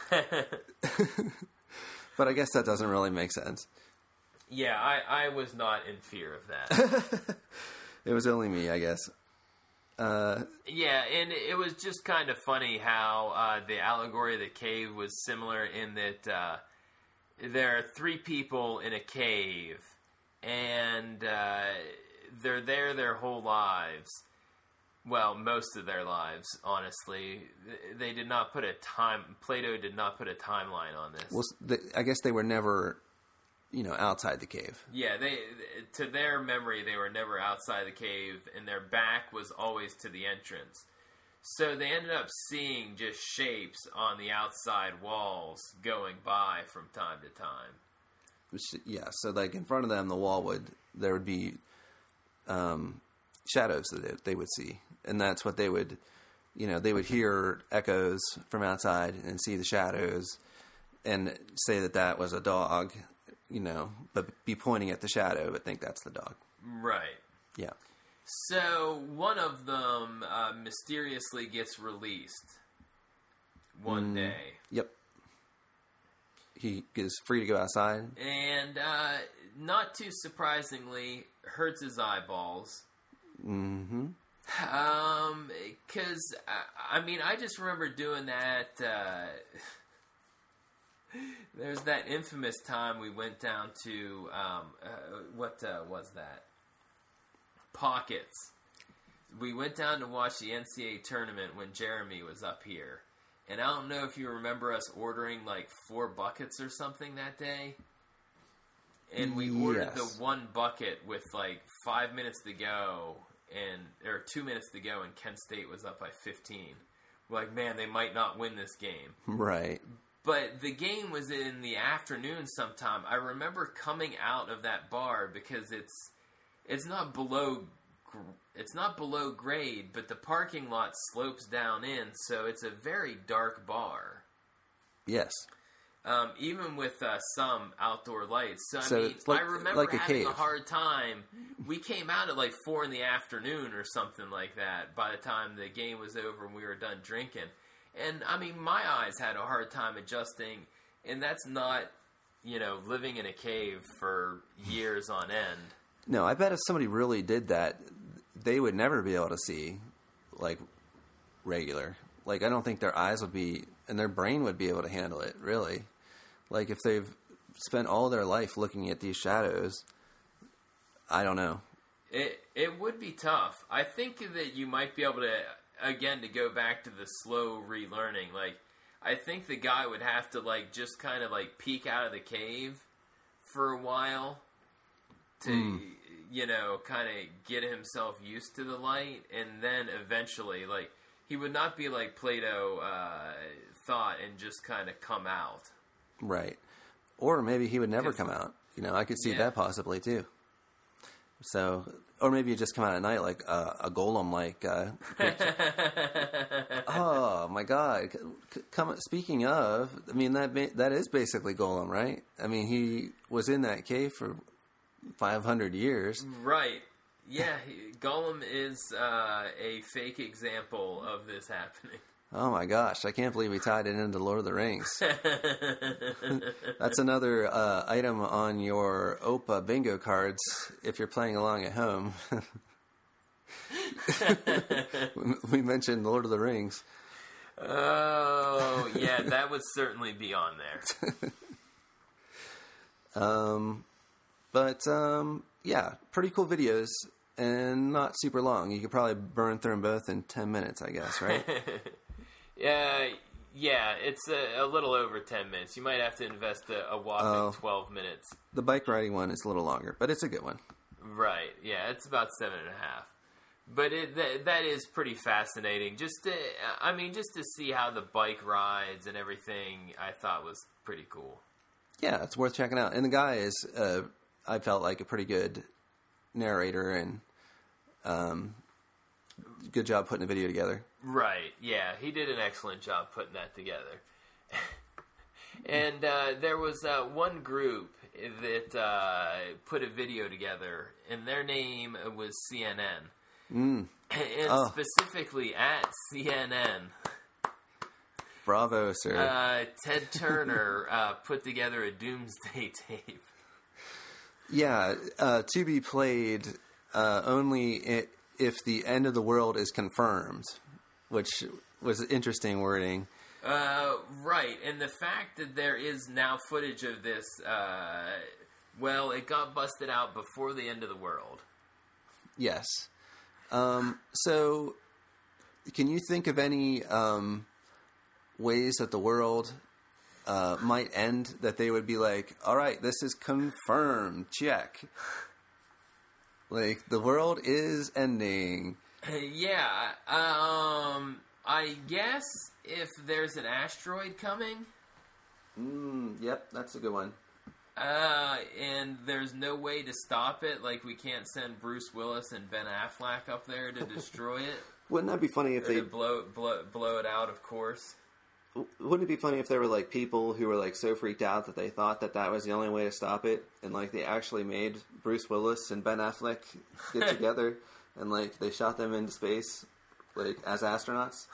But I guess that doesn't really make sense. Yeah, I, I was not in fear of that. It was only me, I guess. Uh, Yeah, and it was just kind of funny how uh, the allegory of the cave was similar in that uh, there are three people in a cave, and uh, they're there their whole lives. Well, most of their lives, honestly. They did not put a time... Plato did not put a timeline on this. well, the, I guess they were never, you know, outside the cave. Yeah, they to their memory, they were never outside the cave, and their back was always to the entrance. So they ended up seeing just shapes on the outside walls going by from time to time. Which, yeah, so, like, in front of them, the wall would... There would be um, shadows that they, they would see. And that's what they would... You know, they would hear echoes from outside and see the shadows and say that that was a dog, you know, but be pointing at the shadow, but think that's the dog. Right. Yeah. So one of them uh, mysteriously gets released one Mm. day. Yep. He is free to go outside. And uh, not too surprisingly, hurts his eyeballs. Mm-hmm. Um, because, I, I mean, I just remember doing that, uh, there's that infamous time we went down to, um, uh, what, uh, was that? Pockets. We went down to watch the N C A A tournament when Jeremy was up here. And I don't know if you remember us ordering, like, four buckets or something that day. And we ordered Yes. the one bucket with, like, five minutes to go. And or two minutes to go, and Kent State was up by fifteen. We're like, man, they might not win this game. Right. But the game was in the afternoon sometime. I remember coming out of that bar because it's it's not below it's not below grade, but the parking lot slopes down in, so it's a very dark bar. Yes. Um, even with uh, some outdoor lights. So, I So mean, it's like- I remember like a having cave. a hard time. We came out at like four in the afternoon or something like that by the time the game was over and we were done drinking. And, I mean, my eyes had a hard time adjusting, and that's not, you know, living in a cave for years on end. No, I bet if somebody really did that, they would never be able to see, like, regular. Like, I don't think their eyes would be, and their brain would be able to handle it, really. Like, if they've spent all their life looking at these shadows, I don't know. It it would be tough. I think that you might be able to, again, to go back to the slow relearning. Like, I think the guy would have to, like, just kind of, like, peek out of the cave for a while to, Mm. you know, kind of get himself used to the light, and then eventually, like, he would not be like Plato uh, thought and just kind of come out. Right. Or maybe he would never come out. You know, I could see Yeah. that possibly too. So, or maybe you just come out at night like uh, a golem-like. Uh, oh my God! C- Come. Speaking of, I mean that ba- that is basically Golem, right? I mean, he was in that cave for five hundred years. Right. Yeah, he, Gollum is uh, a fake example of this happening. Oh my gosh! I can't believe we tied it into Lord of the Rings. That's another uh, item on your O P A bingo cards if you're playing along at home. We mentioned Lord of the Rings. Oh, yeah, that would certainly be on there. Um, but um, yeah, pretty cool videos and not super long. You could probably burn through them both in ten minutes, I guess, right? Yeah, yeah, it's a, a little over ten minutes. You might have to invest a, a whopping Oh. twelve minutes. The bike riding one is a little longer, but it's a good one. Right, yeah, it's about seven and a half. But it, that, that is pretty fascinating. Just to, I mean, just to see how the bike rides and everything, I thought was pretty cool. Yeah, it's worth checking out. And the guy is, uh, I felt like a pretty good narrator and um, good job putting the video together. Right, yeah, he did an excellent job putting that together. And uh, there was uh, one group that uh, put a video together, and their name was C N N. Mm. And Oh. specifically at C N N, Bravo, sir. uh, Ted Turner uh, put together a doomsday tape. Yeah, uh, to be played uh, only i- if the end of the world is confirmed, which was interesting wording. Uh, right, and the fact that there is now footage of this, uh, well, it got busted out before the end of the world. Yes. Um, so, can you think of any um, ways that the world uh, might end that they would be like, all right, this is confirmed, check. Like, the world is ending. Yeah, um, I guess if there's an asteroid coming, Mm, yep, that's a good one. uh, and there's no way to stop it, like we can't send Bruce Willis and Ben Affleck up there to destroy it, Wouldn't that be funny if or they... to blow, blow, blow it out, of course. Wouldn't it be funny if there were, like, people who were, like, so freaked out that they thought that that was the only way to stop it, and, like, they actually made Bruce Willis and Ben Affleck get together, and, like, they shot them into space, like, as astronauts?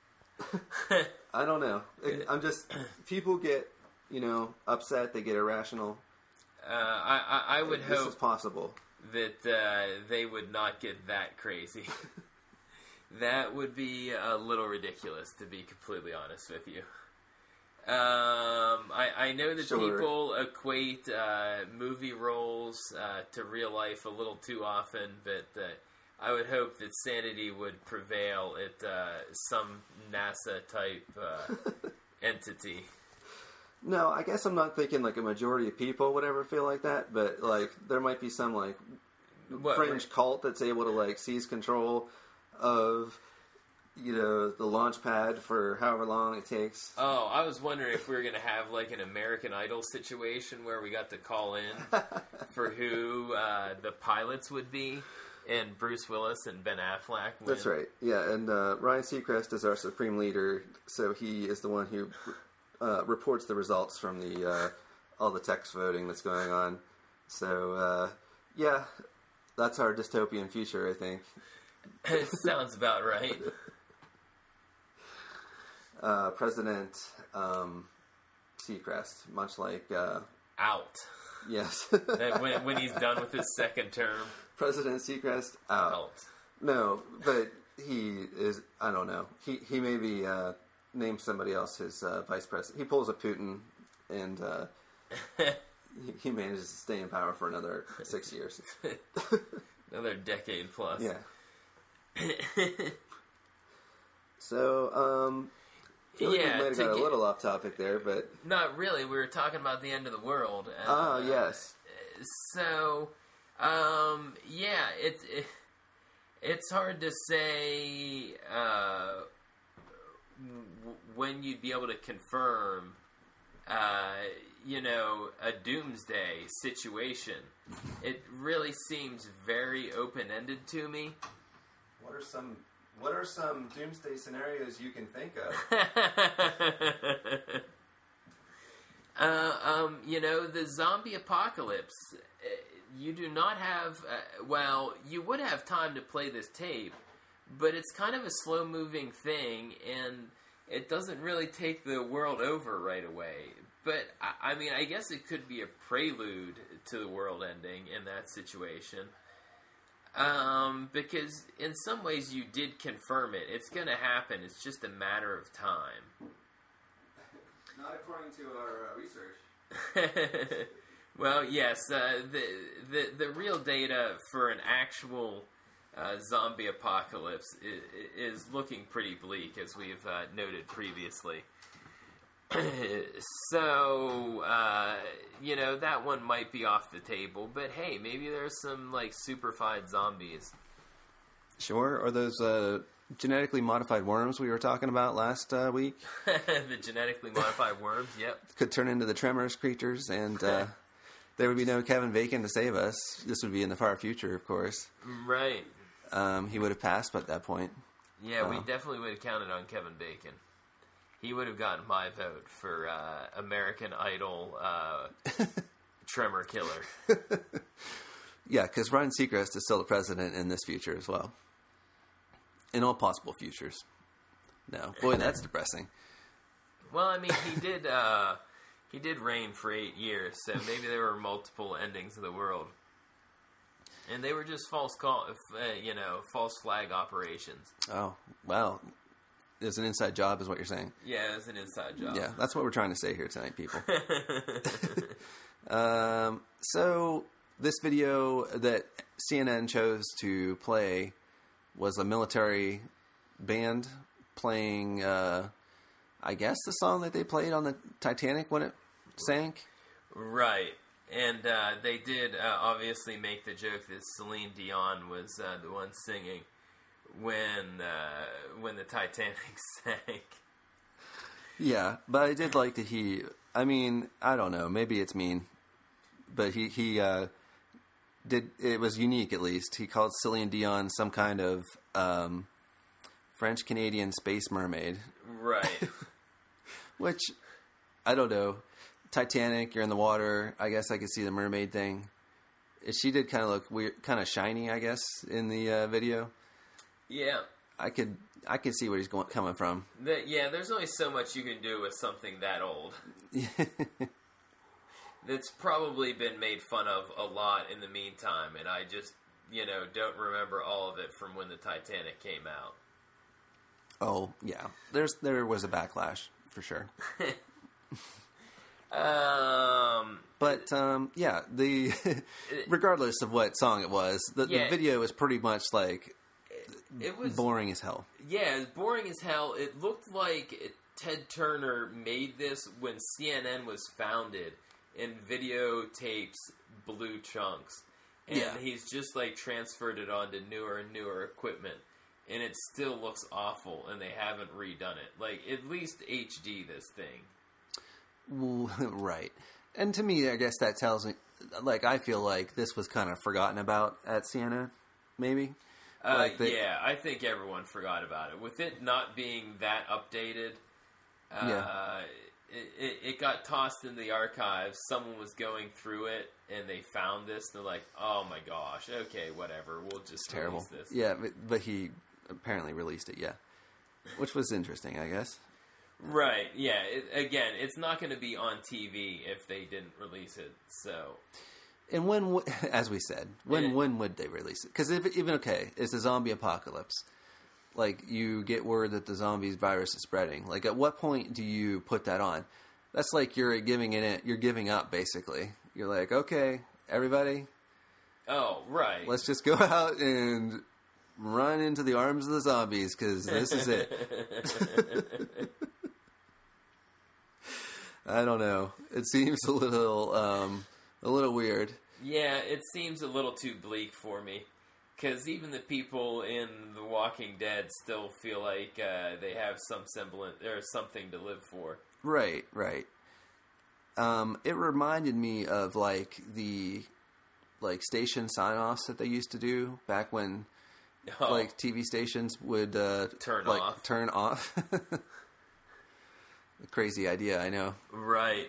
I don't know. Like, I'm just... People get, you know, upset, they get irrational. Uh, I, I, I would This hope is possible. that uh, they would not get that crazy. That would be a little ridiculous, to be completely honest with you. Um, I, I know that Sure. people equate uh, movie roles uh, to real life a little too often, but uh, I would hope that sanity would prevail at uh, some NASA-type uh, entity. No, I guess I'm not thinking, like, a majority of people would ever feel like that, but, like, there might be some, like, What, fringe cult that's able to, like, seize control of, you know, the launch pad for however long it takes. Oh, I was wondering if we were going to have like an American Idol situation where we got to call in for who uh, the pilots would be, and Bruce Willis and Ben Affleck win. That's right. Yeah, and uh, Ryan Seacrest is our supreme leader, so he is the one who uh, reports the results from the uh, all the text voting that's going on. So, uh, yeah, that's our dystopian future, I think. Sounds about right. Uh, President um, Seacrest, much like... Uh, Out. yes. That when, when he's done with his second term. President Seacrest, out. Out. No, but he is, I don't know. He he maybe uh, names somebody else his uh, vice president. He pulls a Putin, and uh, he, he manages to stay in power for another six years. Another decade plus. Yeah. So, um, I feel like Yeah, we might have to got a get- little off topic there, but... Not really. We were talking about the end of the world. Ah, Uh, yes. So, Um, yeah, it's it, it's hard to say uh, w- when you'd be able to confirm, uh, you know, a doomsday situation. It really seems very open-ended to me. What are some What are some doomsday scenarios you can think of? uh, um, you know, the zombie apocalypse. You do not have, uh, well, you would have time to play this tape, but it's kind of a slow-moving thing, and it doesn't really take the world over right away. But, I, I mean, I guess it could be a prelude to the world ending in that situation. Um, because in some ways you did confirm it. It's going to happen. It's just a matter of time. Not according to our uh, research. Well, yes, uh, the, the the real data for an actual uh, zombie apocalypse is, is looking pretty bleak, as we've uh, noted previously. So, uh, you know, that one might be off the table, but hey, maybe there's some, like, superfied zombies. Sure, or those uh, genetically modified worms we were talking about last uh, week. The genetically modified worms, yep. Could turn into the Tremors creatures, and uh, there would be no Kevin Bacon to save us. This would be in the far future, of course. Right. Um, he would have passed by that point. Yeah, Oh. we definitely would have counted on Kevin Bacon. He would have gotten my vote for uh, American Idol uh, Tremor Killer. Yeah, because Ryan Seacrest is still the president in this future as well. In all possible futures. No. Boy, that's depressing. Well, I mean, he did uh, he did reign for eight years, so maybe there were multiple endings of the world. And they were just false call, uh, you know, false flag operations. Oh, wow. It's an inside job is what you're saying. Yeah, it was an inside job. Yeah, that's what we're trying to say here tonight, people. um, so this video that C N N chose to play was a military band playing, uh, I guess, the song that they played on the Titanic when it sank. Right. And uh, they did uh, obviously make the joke that Celine Dion was uh, the one singing when uh, when the Titanic sank. Yeah, but I did like that he, I mean, I don't know, maybe it's mean, but he, he uh, did, it was unique at least. He called Celine Dion some kind of um, French-Canadian space mermaid. Right. Which, I don't know, Titanic, you're in the water, I guess I could see the mermaid thing. She did kind of look weird, kind of shiny, I guess, in the uh, video. Yeah. I could I could see where he's going coming from. The, yeah, there's only so much you can do with something that old. That's probably been made fun of a lot in the meantime, and I just, you know, don't remember all of it from when the Titanic came out. Oh, yeah. There's there was a backlash, for sure. um... But, um, yeah, the regardless of what song it was, the, Yeah. the video was pretty much, like, It was boring as hell. Yeah, it was boring as hell. It looked like Ted Turner made this when C N N was founded and videotapes blue chunks. And Yeah. he's just, like, transferred it onto newer and newer equipment. And it still looks awful, and they haven't redone it. Like, at least H D this thing. Well, right. And to me, I guess that tells me, like, I feel like this was kind of forgotten about at C N N, maybe. Uh, Like they- yeah, I think everyone forgot about it. With it not being that updated, uh, Yeah. it, it, it got tossed in the archives. Someone was going through it, and they found this. They're like, oh my gosh, okay, whatever, we'll just Terrible. release this. Yeah, but, but he apparently released it, yeah. Which was interesting, I guess. Right, yeah. It, again, it's not going to be on T V if they didn't release it, so... And when, w- as we said, when Yeah. when would they release it? Because even, okay, it's a zombie apocalypse. Like, you get word that the zombies virus is spreading. Like, at what point do you put that on? That's like you're giving it, you're giving up, basically. You're like, okay, everybody, Oh, right. let's just go out and run into the arms of the zombies, because this is it. I don't know. It seems a little, um, a little weird. Yeah, it seems a little too bleak for me. Because even the people in The Walking Dead still feel like uh, they have some semblance or something to live for. Right, right. Um, it reminded me of like the like station sign-offs that they used to do back when oh. like T V stations would uh, turn like, off. Turn off. A crazy idea, I know. Right.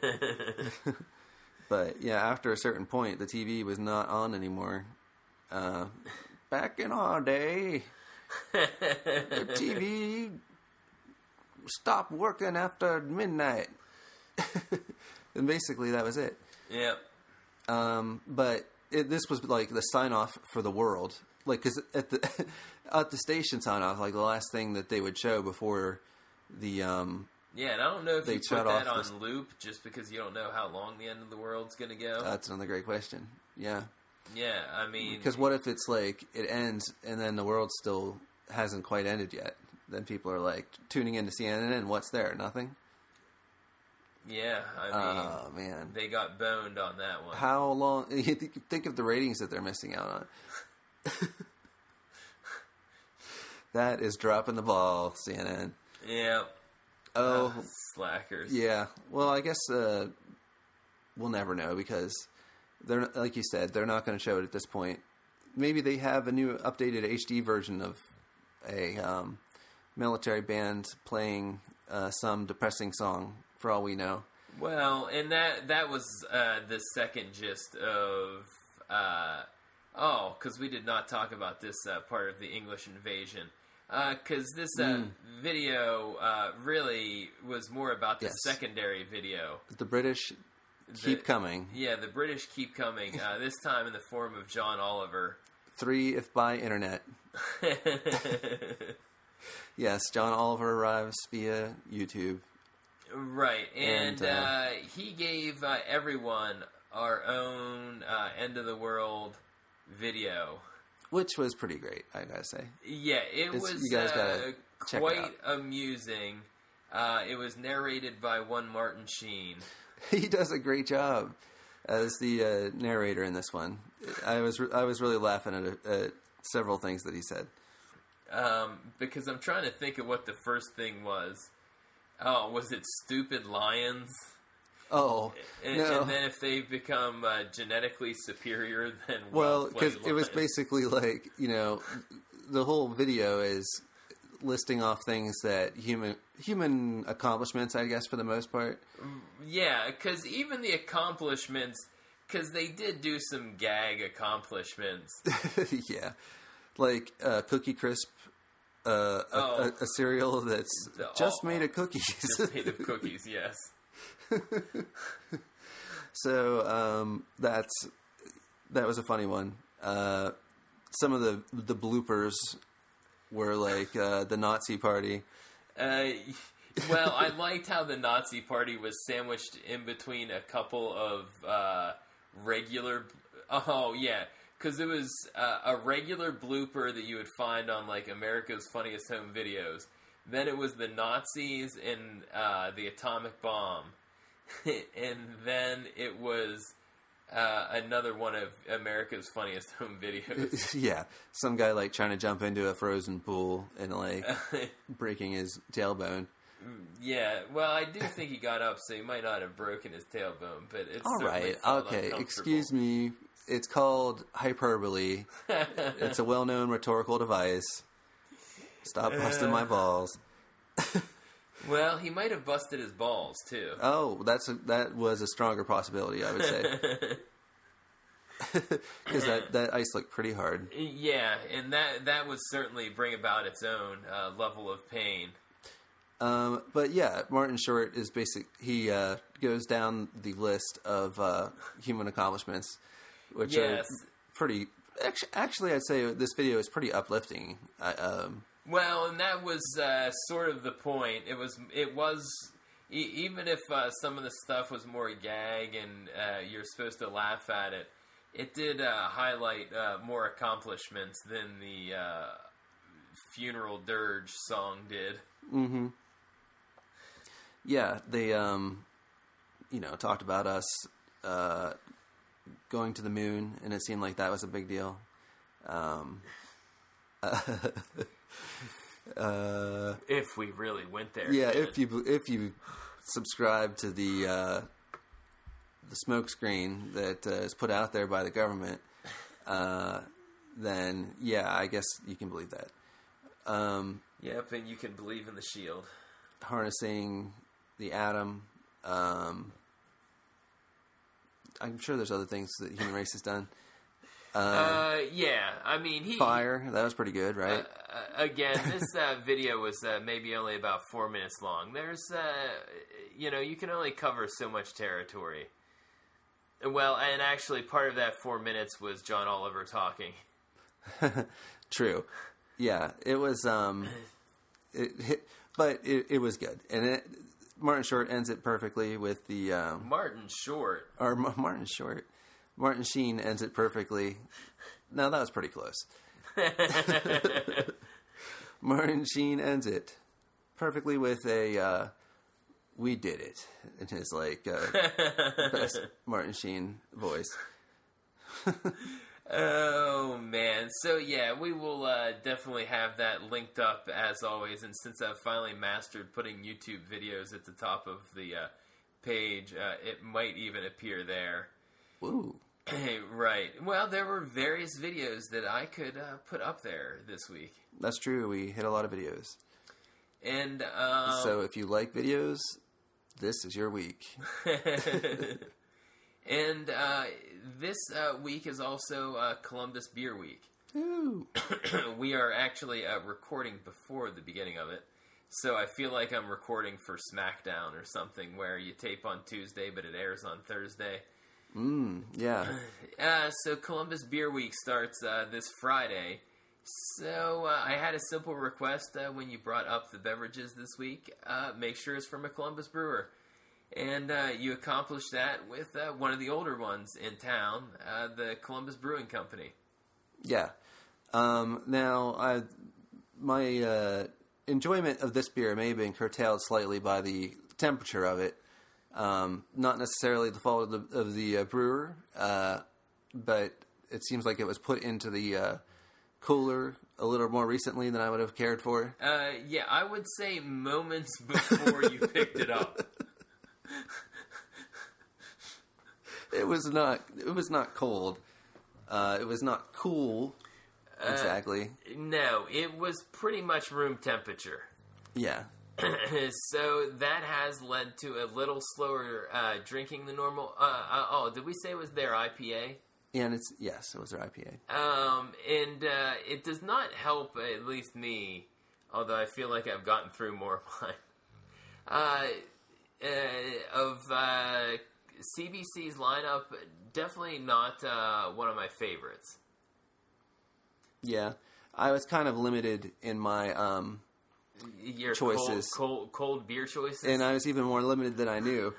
But yeah, after a certain point, the T V was not on anymore. Uh, back in our day, the T V stopped working after midnight. And basically that was it. Yep. Um, but it, this was like the sign off for the world. Like, cause at the, at the station sign off, like the last thing that they would show before the, um, yeah, and I don't know if they you put that on the, loop just because you don't know how long the end of the world's going to go. That's another great question. Yeah. Yeah, I mean... Because what if it's like, it ends and then the world still hasn't quite ended yet? Then people are like, tuning into C N N, what's there? Nothing? Yeah, I mean... Oh, man. They got boned on that one. How long... You think of the ratings that they're missing out on. That is dropping the ball, C N N. Yeah. Oh. Uh, slackers. Yeah. Well, I guess uh, we'll never know because... They're like you said, they're not going to show it at this point. Maybe they have a new updated H D version of a um, military band playing uh, some depressing song, for all we know. Well, and that that was uh, the second gist of... Uh, oh, because we did not talk about this uh, part of the English invasion. Because uh, this uh, mm. video uh, really was more about the yes. secondary video. The British... Keep the, coming. Yeah, the British keep coming, uh, this time in the form of John Oliver. Three if by internet. Yes, John Oliver arrives via YouTube. Right, and, and uh, uh, he gave uh, everyone our own uh, end-of-the-world video. Which was pretty great, I gotta say. Yeah, it it's, was you guys gotta uh, check quite it amusing. Uh, it was narrated by one Martin Sheen. He does a great job as the uh, narrator in this one. I was re- I was really laughing at, at several things that he said. Um, because I'm trying to think of what the first thing was. Oh, was it stupid lions? Oh, and, no. And then if they become uh, genetically superior, then well, because it was basically like, you know, the whole video is listing off things that human human accomplishments, I guess, for the most part. Yeah, because even the accomplishments, because they did do some gag accomplishments. Yeah, like uh, Cookie Crisp, uh, oh. a, a, a cereal that's the, just oh, made of cookies. Just made of cookies, yes. So um, that's that was a funny one. Uh, some of the the bloopers were like uh, the Nazi Party. Uh, well, I liked how the Nazi Party was sandwiched in between a couple of uh, regular... Oh, yeah, because it was uh, a regular blooper that you would find on, like, America's Funniest Home Videos. Then it was the Nazis and uh, the atomic bomb. And then it was... Uh, another one of America's Funniest Home Videos. Yeah, some guy like trying to jump into a frozen pool and like breaking his tailbone. Yeah, well, I do think he got up, so he might not have broken his tailbone, but it's all right. Okay, excuse me. It's called hyperbole. It's a well-known rhetorical device. Stop busting uh, my balls. Well, he might have busted his balls too. Oh, that's a, that was a stronger possibility, I would say, because that, that ice looked pretty hard. Yeah, and that that would certainly bring about its own uh, level of pain. Um, but yeah, Martin Short is basic. He uh, goes down the list of uh, human accomplishments, which yes. are pretty. Actually, actually, I'd say this video is pretty uplifting. I, um, Well, and that was uh, sort of the point. It was, it was, e- even if uh, some of the stuff was more gag and uh, you're supposed to laugh at it, it did uh, highlight uh, more accomplishments than the uh, Funeral Dirge song did. Mm-hmm. Yeah, they, um, you know, talked about us uh, going to the moon, and it seemed like that was a big deal. Um, uh, if we really went there. Yeah, if you if you subscribe to the uh, the smoke screen that uh, is put out there by the government, uh, then yeah, I guess you can believe that. Um, yep, and you can believe in the shield. Harnessing the atom. Um, I'm sure there's other things that the human race has done. Uh, uh, yeah, I mean, he... Fire, that was pretty good, right? Uh, uh, again, this uh, video was uh, maybe only about four minutes long. There's, uh, you know, you can only cover so much territory. Well, and actually part of that four minutes was John Oliver talking. True. Yeah, it was, um, it, it, but it, it was good. And it, Martin Short ends it perfectly with the... Um, Martin Short. Or Martin Short. Martin Sheen ends it perfectly. No, that was pretty close. Martin Sheen ends it perfectly with a, uh, we did it, in his, like, uh, best Martin Sheen voice. Oh, man. So, yeah, we will uh, definitely have that linked up, as always. And since I've finally mastered putting YouTube videos at the top of the uh, page, uh, it might even appear there. Ooh. Right. Well, there were various videos that I could uh, put up there this week. That's true. We hit a lot of videos. And, um... So, if you like videos, this is your week. And uh, this uh, week is also uh, Columbus Beer Week. Ooh. We are actually uh, recording before the beginning of it. So I feel like I'm recording for SmackDown or something where you tape on Tuesday, but it airs on Thursday. Mm, yeah. Uh, so Columbus Beer Week starts uh, this Friday. So uh, I had a simple request uh, when you brought up the beverages this week. Uh, make sure it's from a Columbus brewer. And uh, you accomplished that with uh, one of the older ones in town, uh, the Columbus Brewing Company. Yeah. Um, now, I, my uh, enjoyment of this beer may have been curtailed slightly by the temperature of it. Um, not necessarily the fault of the, of the uh, brewer, uh, but it seems like it was put into the uh, cooler a little more recently than I would have cared for. Uh, yeah, I would say moments before you picked it up. It was not. It was not cold. Uh, it was not cool. Exactly. Uh, no, it was pretty much room temperature. Yeah. So that has led to a little slower uh, drinking than normal. Uh, uh, oh, did we say it was their I P A? Yeah, and it's yes, it was their I P A. Um, and uh, it does not help, at least me, although I feel like I've gotten through more of mine. Uh, uh, of uh, C B C's lineup, definitely not uh, one of my favorites. Yeah, I was kind of limited in my um, Your choices, cold, cold, cold beer choices, and I was even more limited than I knew.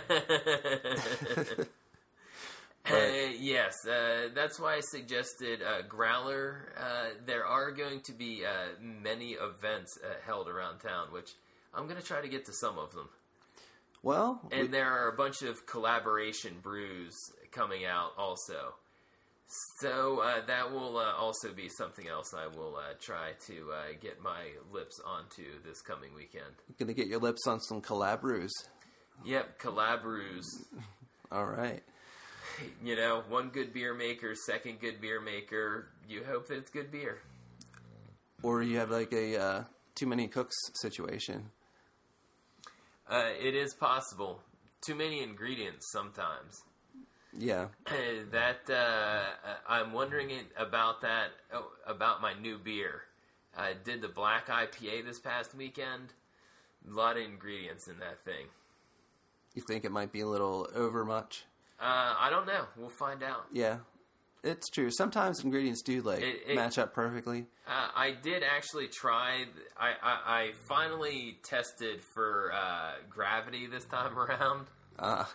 Uh, yes, uh, that's why I suggested uh, Growler. Uh, there are going to be uh, many events uh, held around town, which I'm going to try to get to some of them. Well, and we, there are a bunch of collaboration brews coming out also. So uh, that will uh, also be something else I will uh, try to uh, get my lips onto this coming weekend. You're going to get your lips on some collab brews. Yep, collab brews. All right. You know, one good beer maker, second good beer maker. You hope that it's good beer. Or you have like a uh, too many cooks situation. Uh, it is possible. Too many ingredients sometimes. Yeah. that uh, I'm wondering about that oh, about my new beer. I did the black I P A this past weekend. A lot of ingredients in that thing. You think it might be a little over much? Uh, I don't know. We'll find out. Yeah, it's true. Sometimes ingredients do like it, it, match up perfectly. Uh, I did actually try. I, I, I finally tested for uh, gravity this time around. Ah.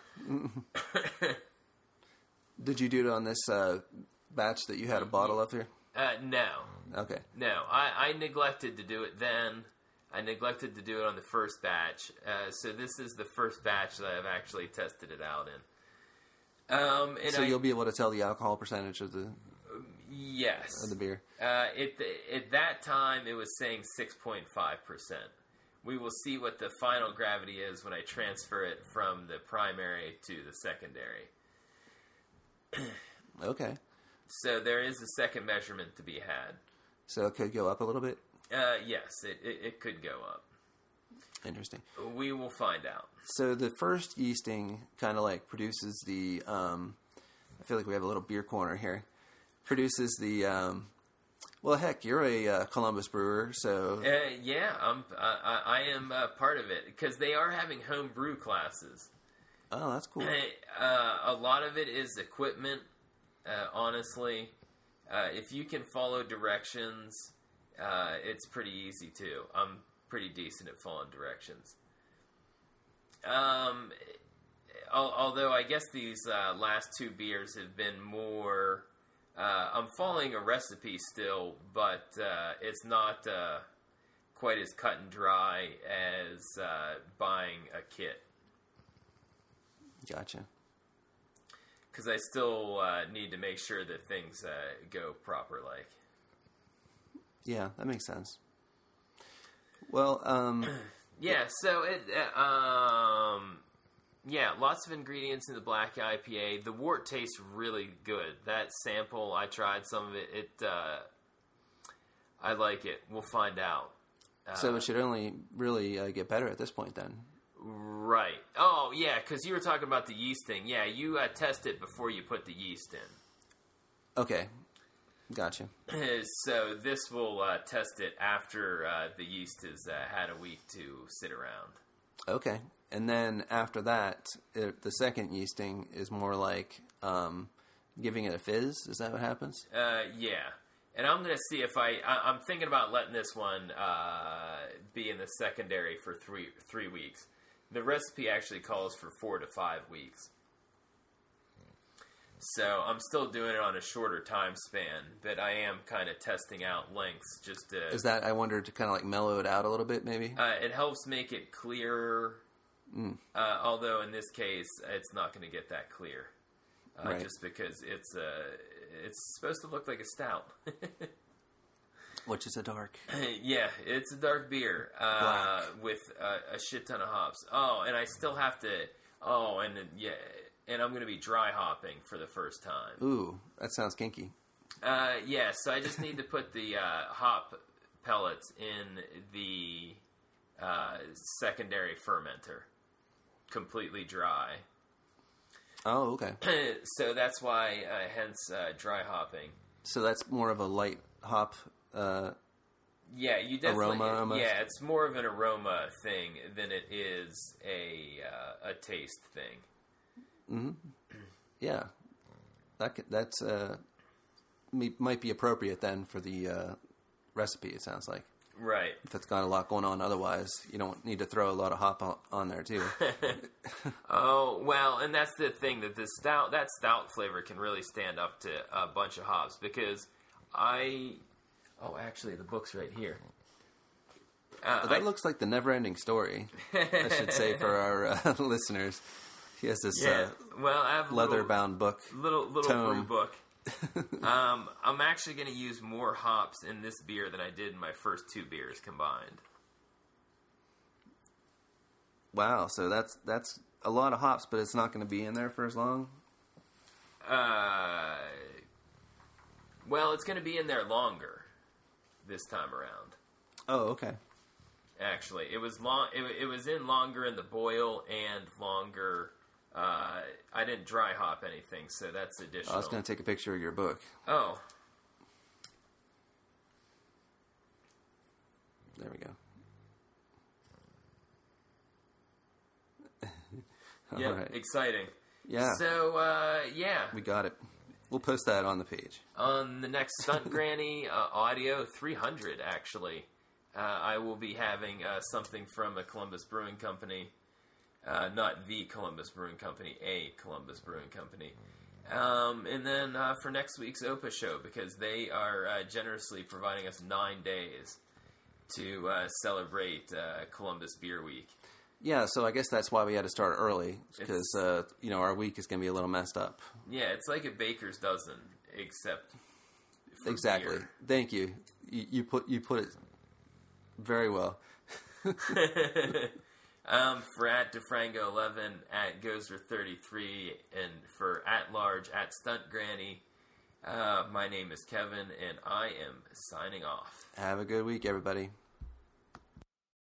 Did you do it on this uh, batch that you had a bottle of here? Uh, no. Okay. No, I, I neglected to do it then. I neglected to do it on the first batch. Uh, so this is the first batch that I've actually tested it out in. Um, and so I, you'll be able to tell the alcohol percentage of the yes of the beer. Uh, it, at that time, it was saying six point five percent. We will see what the final gravity is when I transfer it from the primary to the secondary. Okay. So there is a second measurement to be had. So it could go up a little bit? Uh, yes, it, it, it could go up. Interesting. We will find out. So the first yeasting kind of like produces the, um, I feel like we have a little beer corner here, produces the, um, well, heck, you're a uh, Columbus brewer, so... Uh, yeah, I'm, I, I am uh, part of it, because they are having home brew classes. Oh, that's cool. Uh, a lot of it is equipment, uh, honestly. Uh, if you can follow directions, uh, it's pretty easy too. I'm pretty decent at following directions. Um, al- although I guess these uh, last two beers have been more... Uh, I'm following a recipe still, but uh, it's not uh, quite as cut and dry as uh, buying a kit. Gotcha. Because I still uh, need to make sure that things uh, go proper like. Yeah, that makes sense. Well, um... yeah, so it... Uh, um... Yeah, lots of ingredients in the black I P A. The wort tastes really good. That sample, I tried some of it. It, uh... I like it. We'll find out. Uh, so it should only really uh, get better at this point then. Right. Oh, yeah, because you were talking about the yeast thing. Yeah, you uh, test it before you put the yeast in. Okay. Gotcha. So this will uh, test it after uh, the yeast has uh, had a week to sit around. Okay. And then after that, it, the second yeasting is more like um, giving it a fizz. Is that what happens? Uh, yeah. And I'm going to see if I, I... I'm thinking about letting this one uh, be in the secondary for three three weeks. The recipe actually calls for four to five weeks. So I'm still doing it on a shorter time span, but I am kind of testing out lengths just to... Is that, I wonder, to kind of like mellow it out a little bit, maybe? Uh, it helps make it clearer, mm. uh, although in this case, it's not going to get that clear. Uh, right. Just because it's, uh, it's supposed to look like a stout. Which is a dark. Yeah, it's a dark beer uh, with uh, a shit ton of hops. Oh, and I still have to. Oh, and yeah, and I'm going to be dry hopping for the first time. Ooh, that sounds kinky. Uh, yeah, so I just need to put the uh, hop pellets in the uh, secondary fermenter, completely dry. Oh, okay. So that's why, uh, hence, uh, dry hopping. So that's more of a light hop. Uh, yeah, you definitely. Aroma, almost? Yeah, it's more of an aroma thing than it is a uh, a taste thing. Mm-hmm. Yeah, that could, that's uh, might be appropriate then for the uh, recipe. It sounds like. Right. If it's got a lot going on, otherwise you don't need to throw a lot of hop on, on there too. Oh well, and that's the thing, that the stout, that stout flavor can really stand up to a bunch of hops, because I. Oh, actually, the book's right here. Uh, Well, that I, looks like the never-ending story, I should say, for our uh, listeners. He has this yeah. uh, Well, I have a leather-bound book. little little tome. brew book. um, I'm actually going to use more hops in this beer than I did in my first two beers combined. Wow, so that's that's a lot of hops, but it's not going to be in there for as long? Uh, well, it's going to be in there longer this time around. Oh, okay. Actually, it was long. It, it was in longer in the boil and longer. Uh, I didn't dry hop anything, so that's additional. I was going to take a picture of your book. Oh, There we go. yeah, All right. exciting. Yeah, So, uh, yeah. we got it. We'll post that on the page. On the next Stunt Granny uh, Audio three hundred, actually, uh, I will be having uh, something from a Columbus Brewing Company. Uh, not the Columbus Brewing Company, a Columbus Brewing Company. Um, and then uh, for next week's Opa show, because they are uh, generously providing us nine days to uh, celebrate uh, Columbus Beer Week. Yeah, so I guess that's why we had to start early, because, uh, you know, our week is going to be a little messed up. Yeah, it's like a baker's dozen, except for Exactly. beer. Thank you. you. You put you put it very well. um, for at DeFrango eleven, at Gozer thirty-three, and for at large, at Stunt Granny, uh, my name is Kevin, and I am signing off. Have a good week, everybody.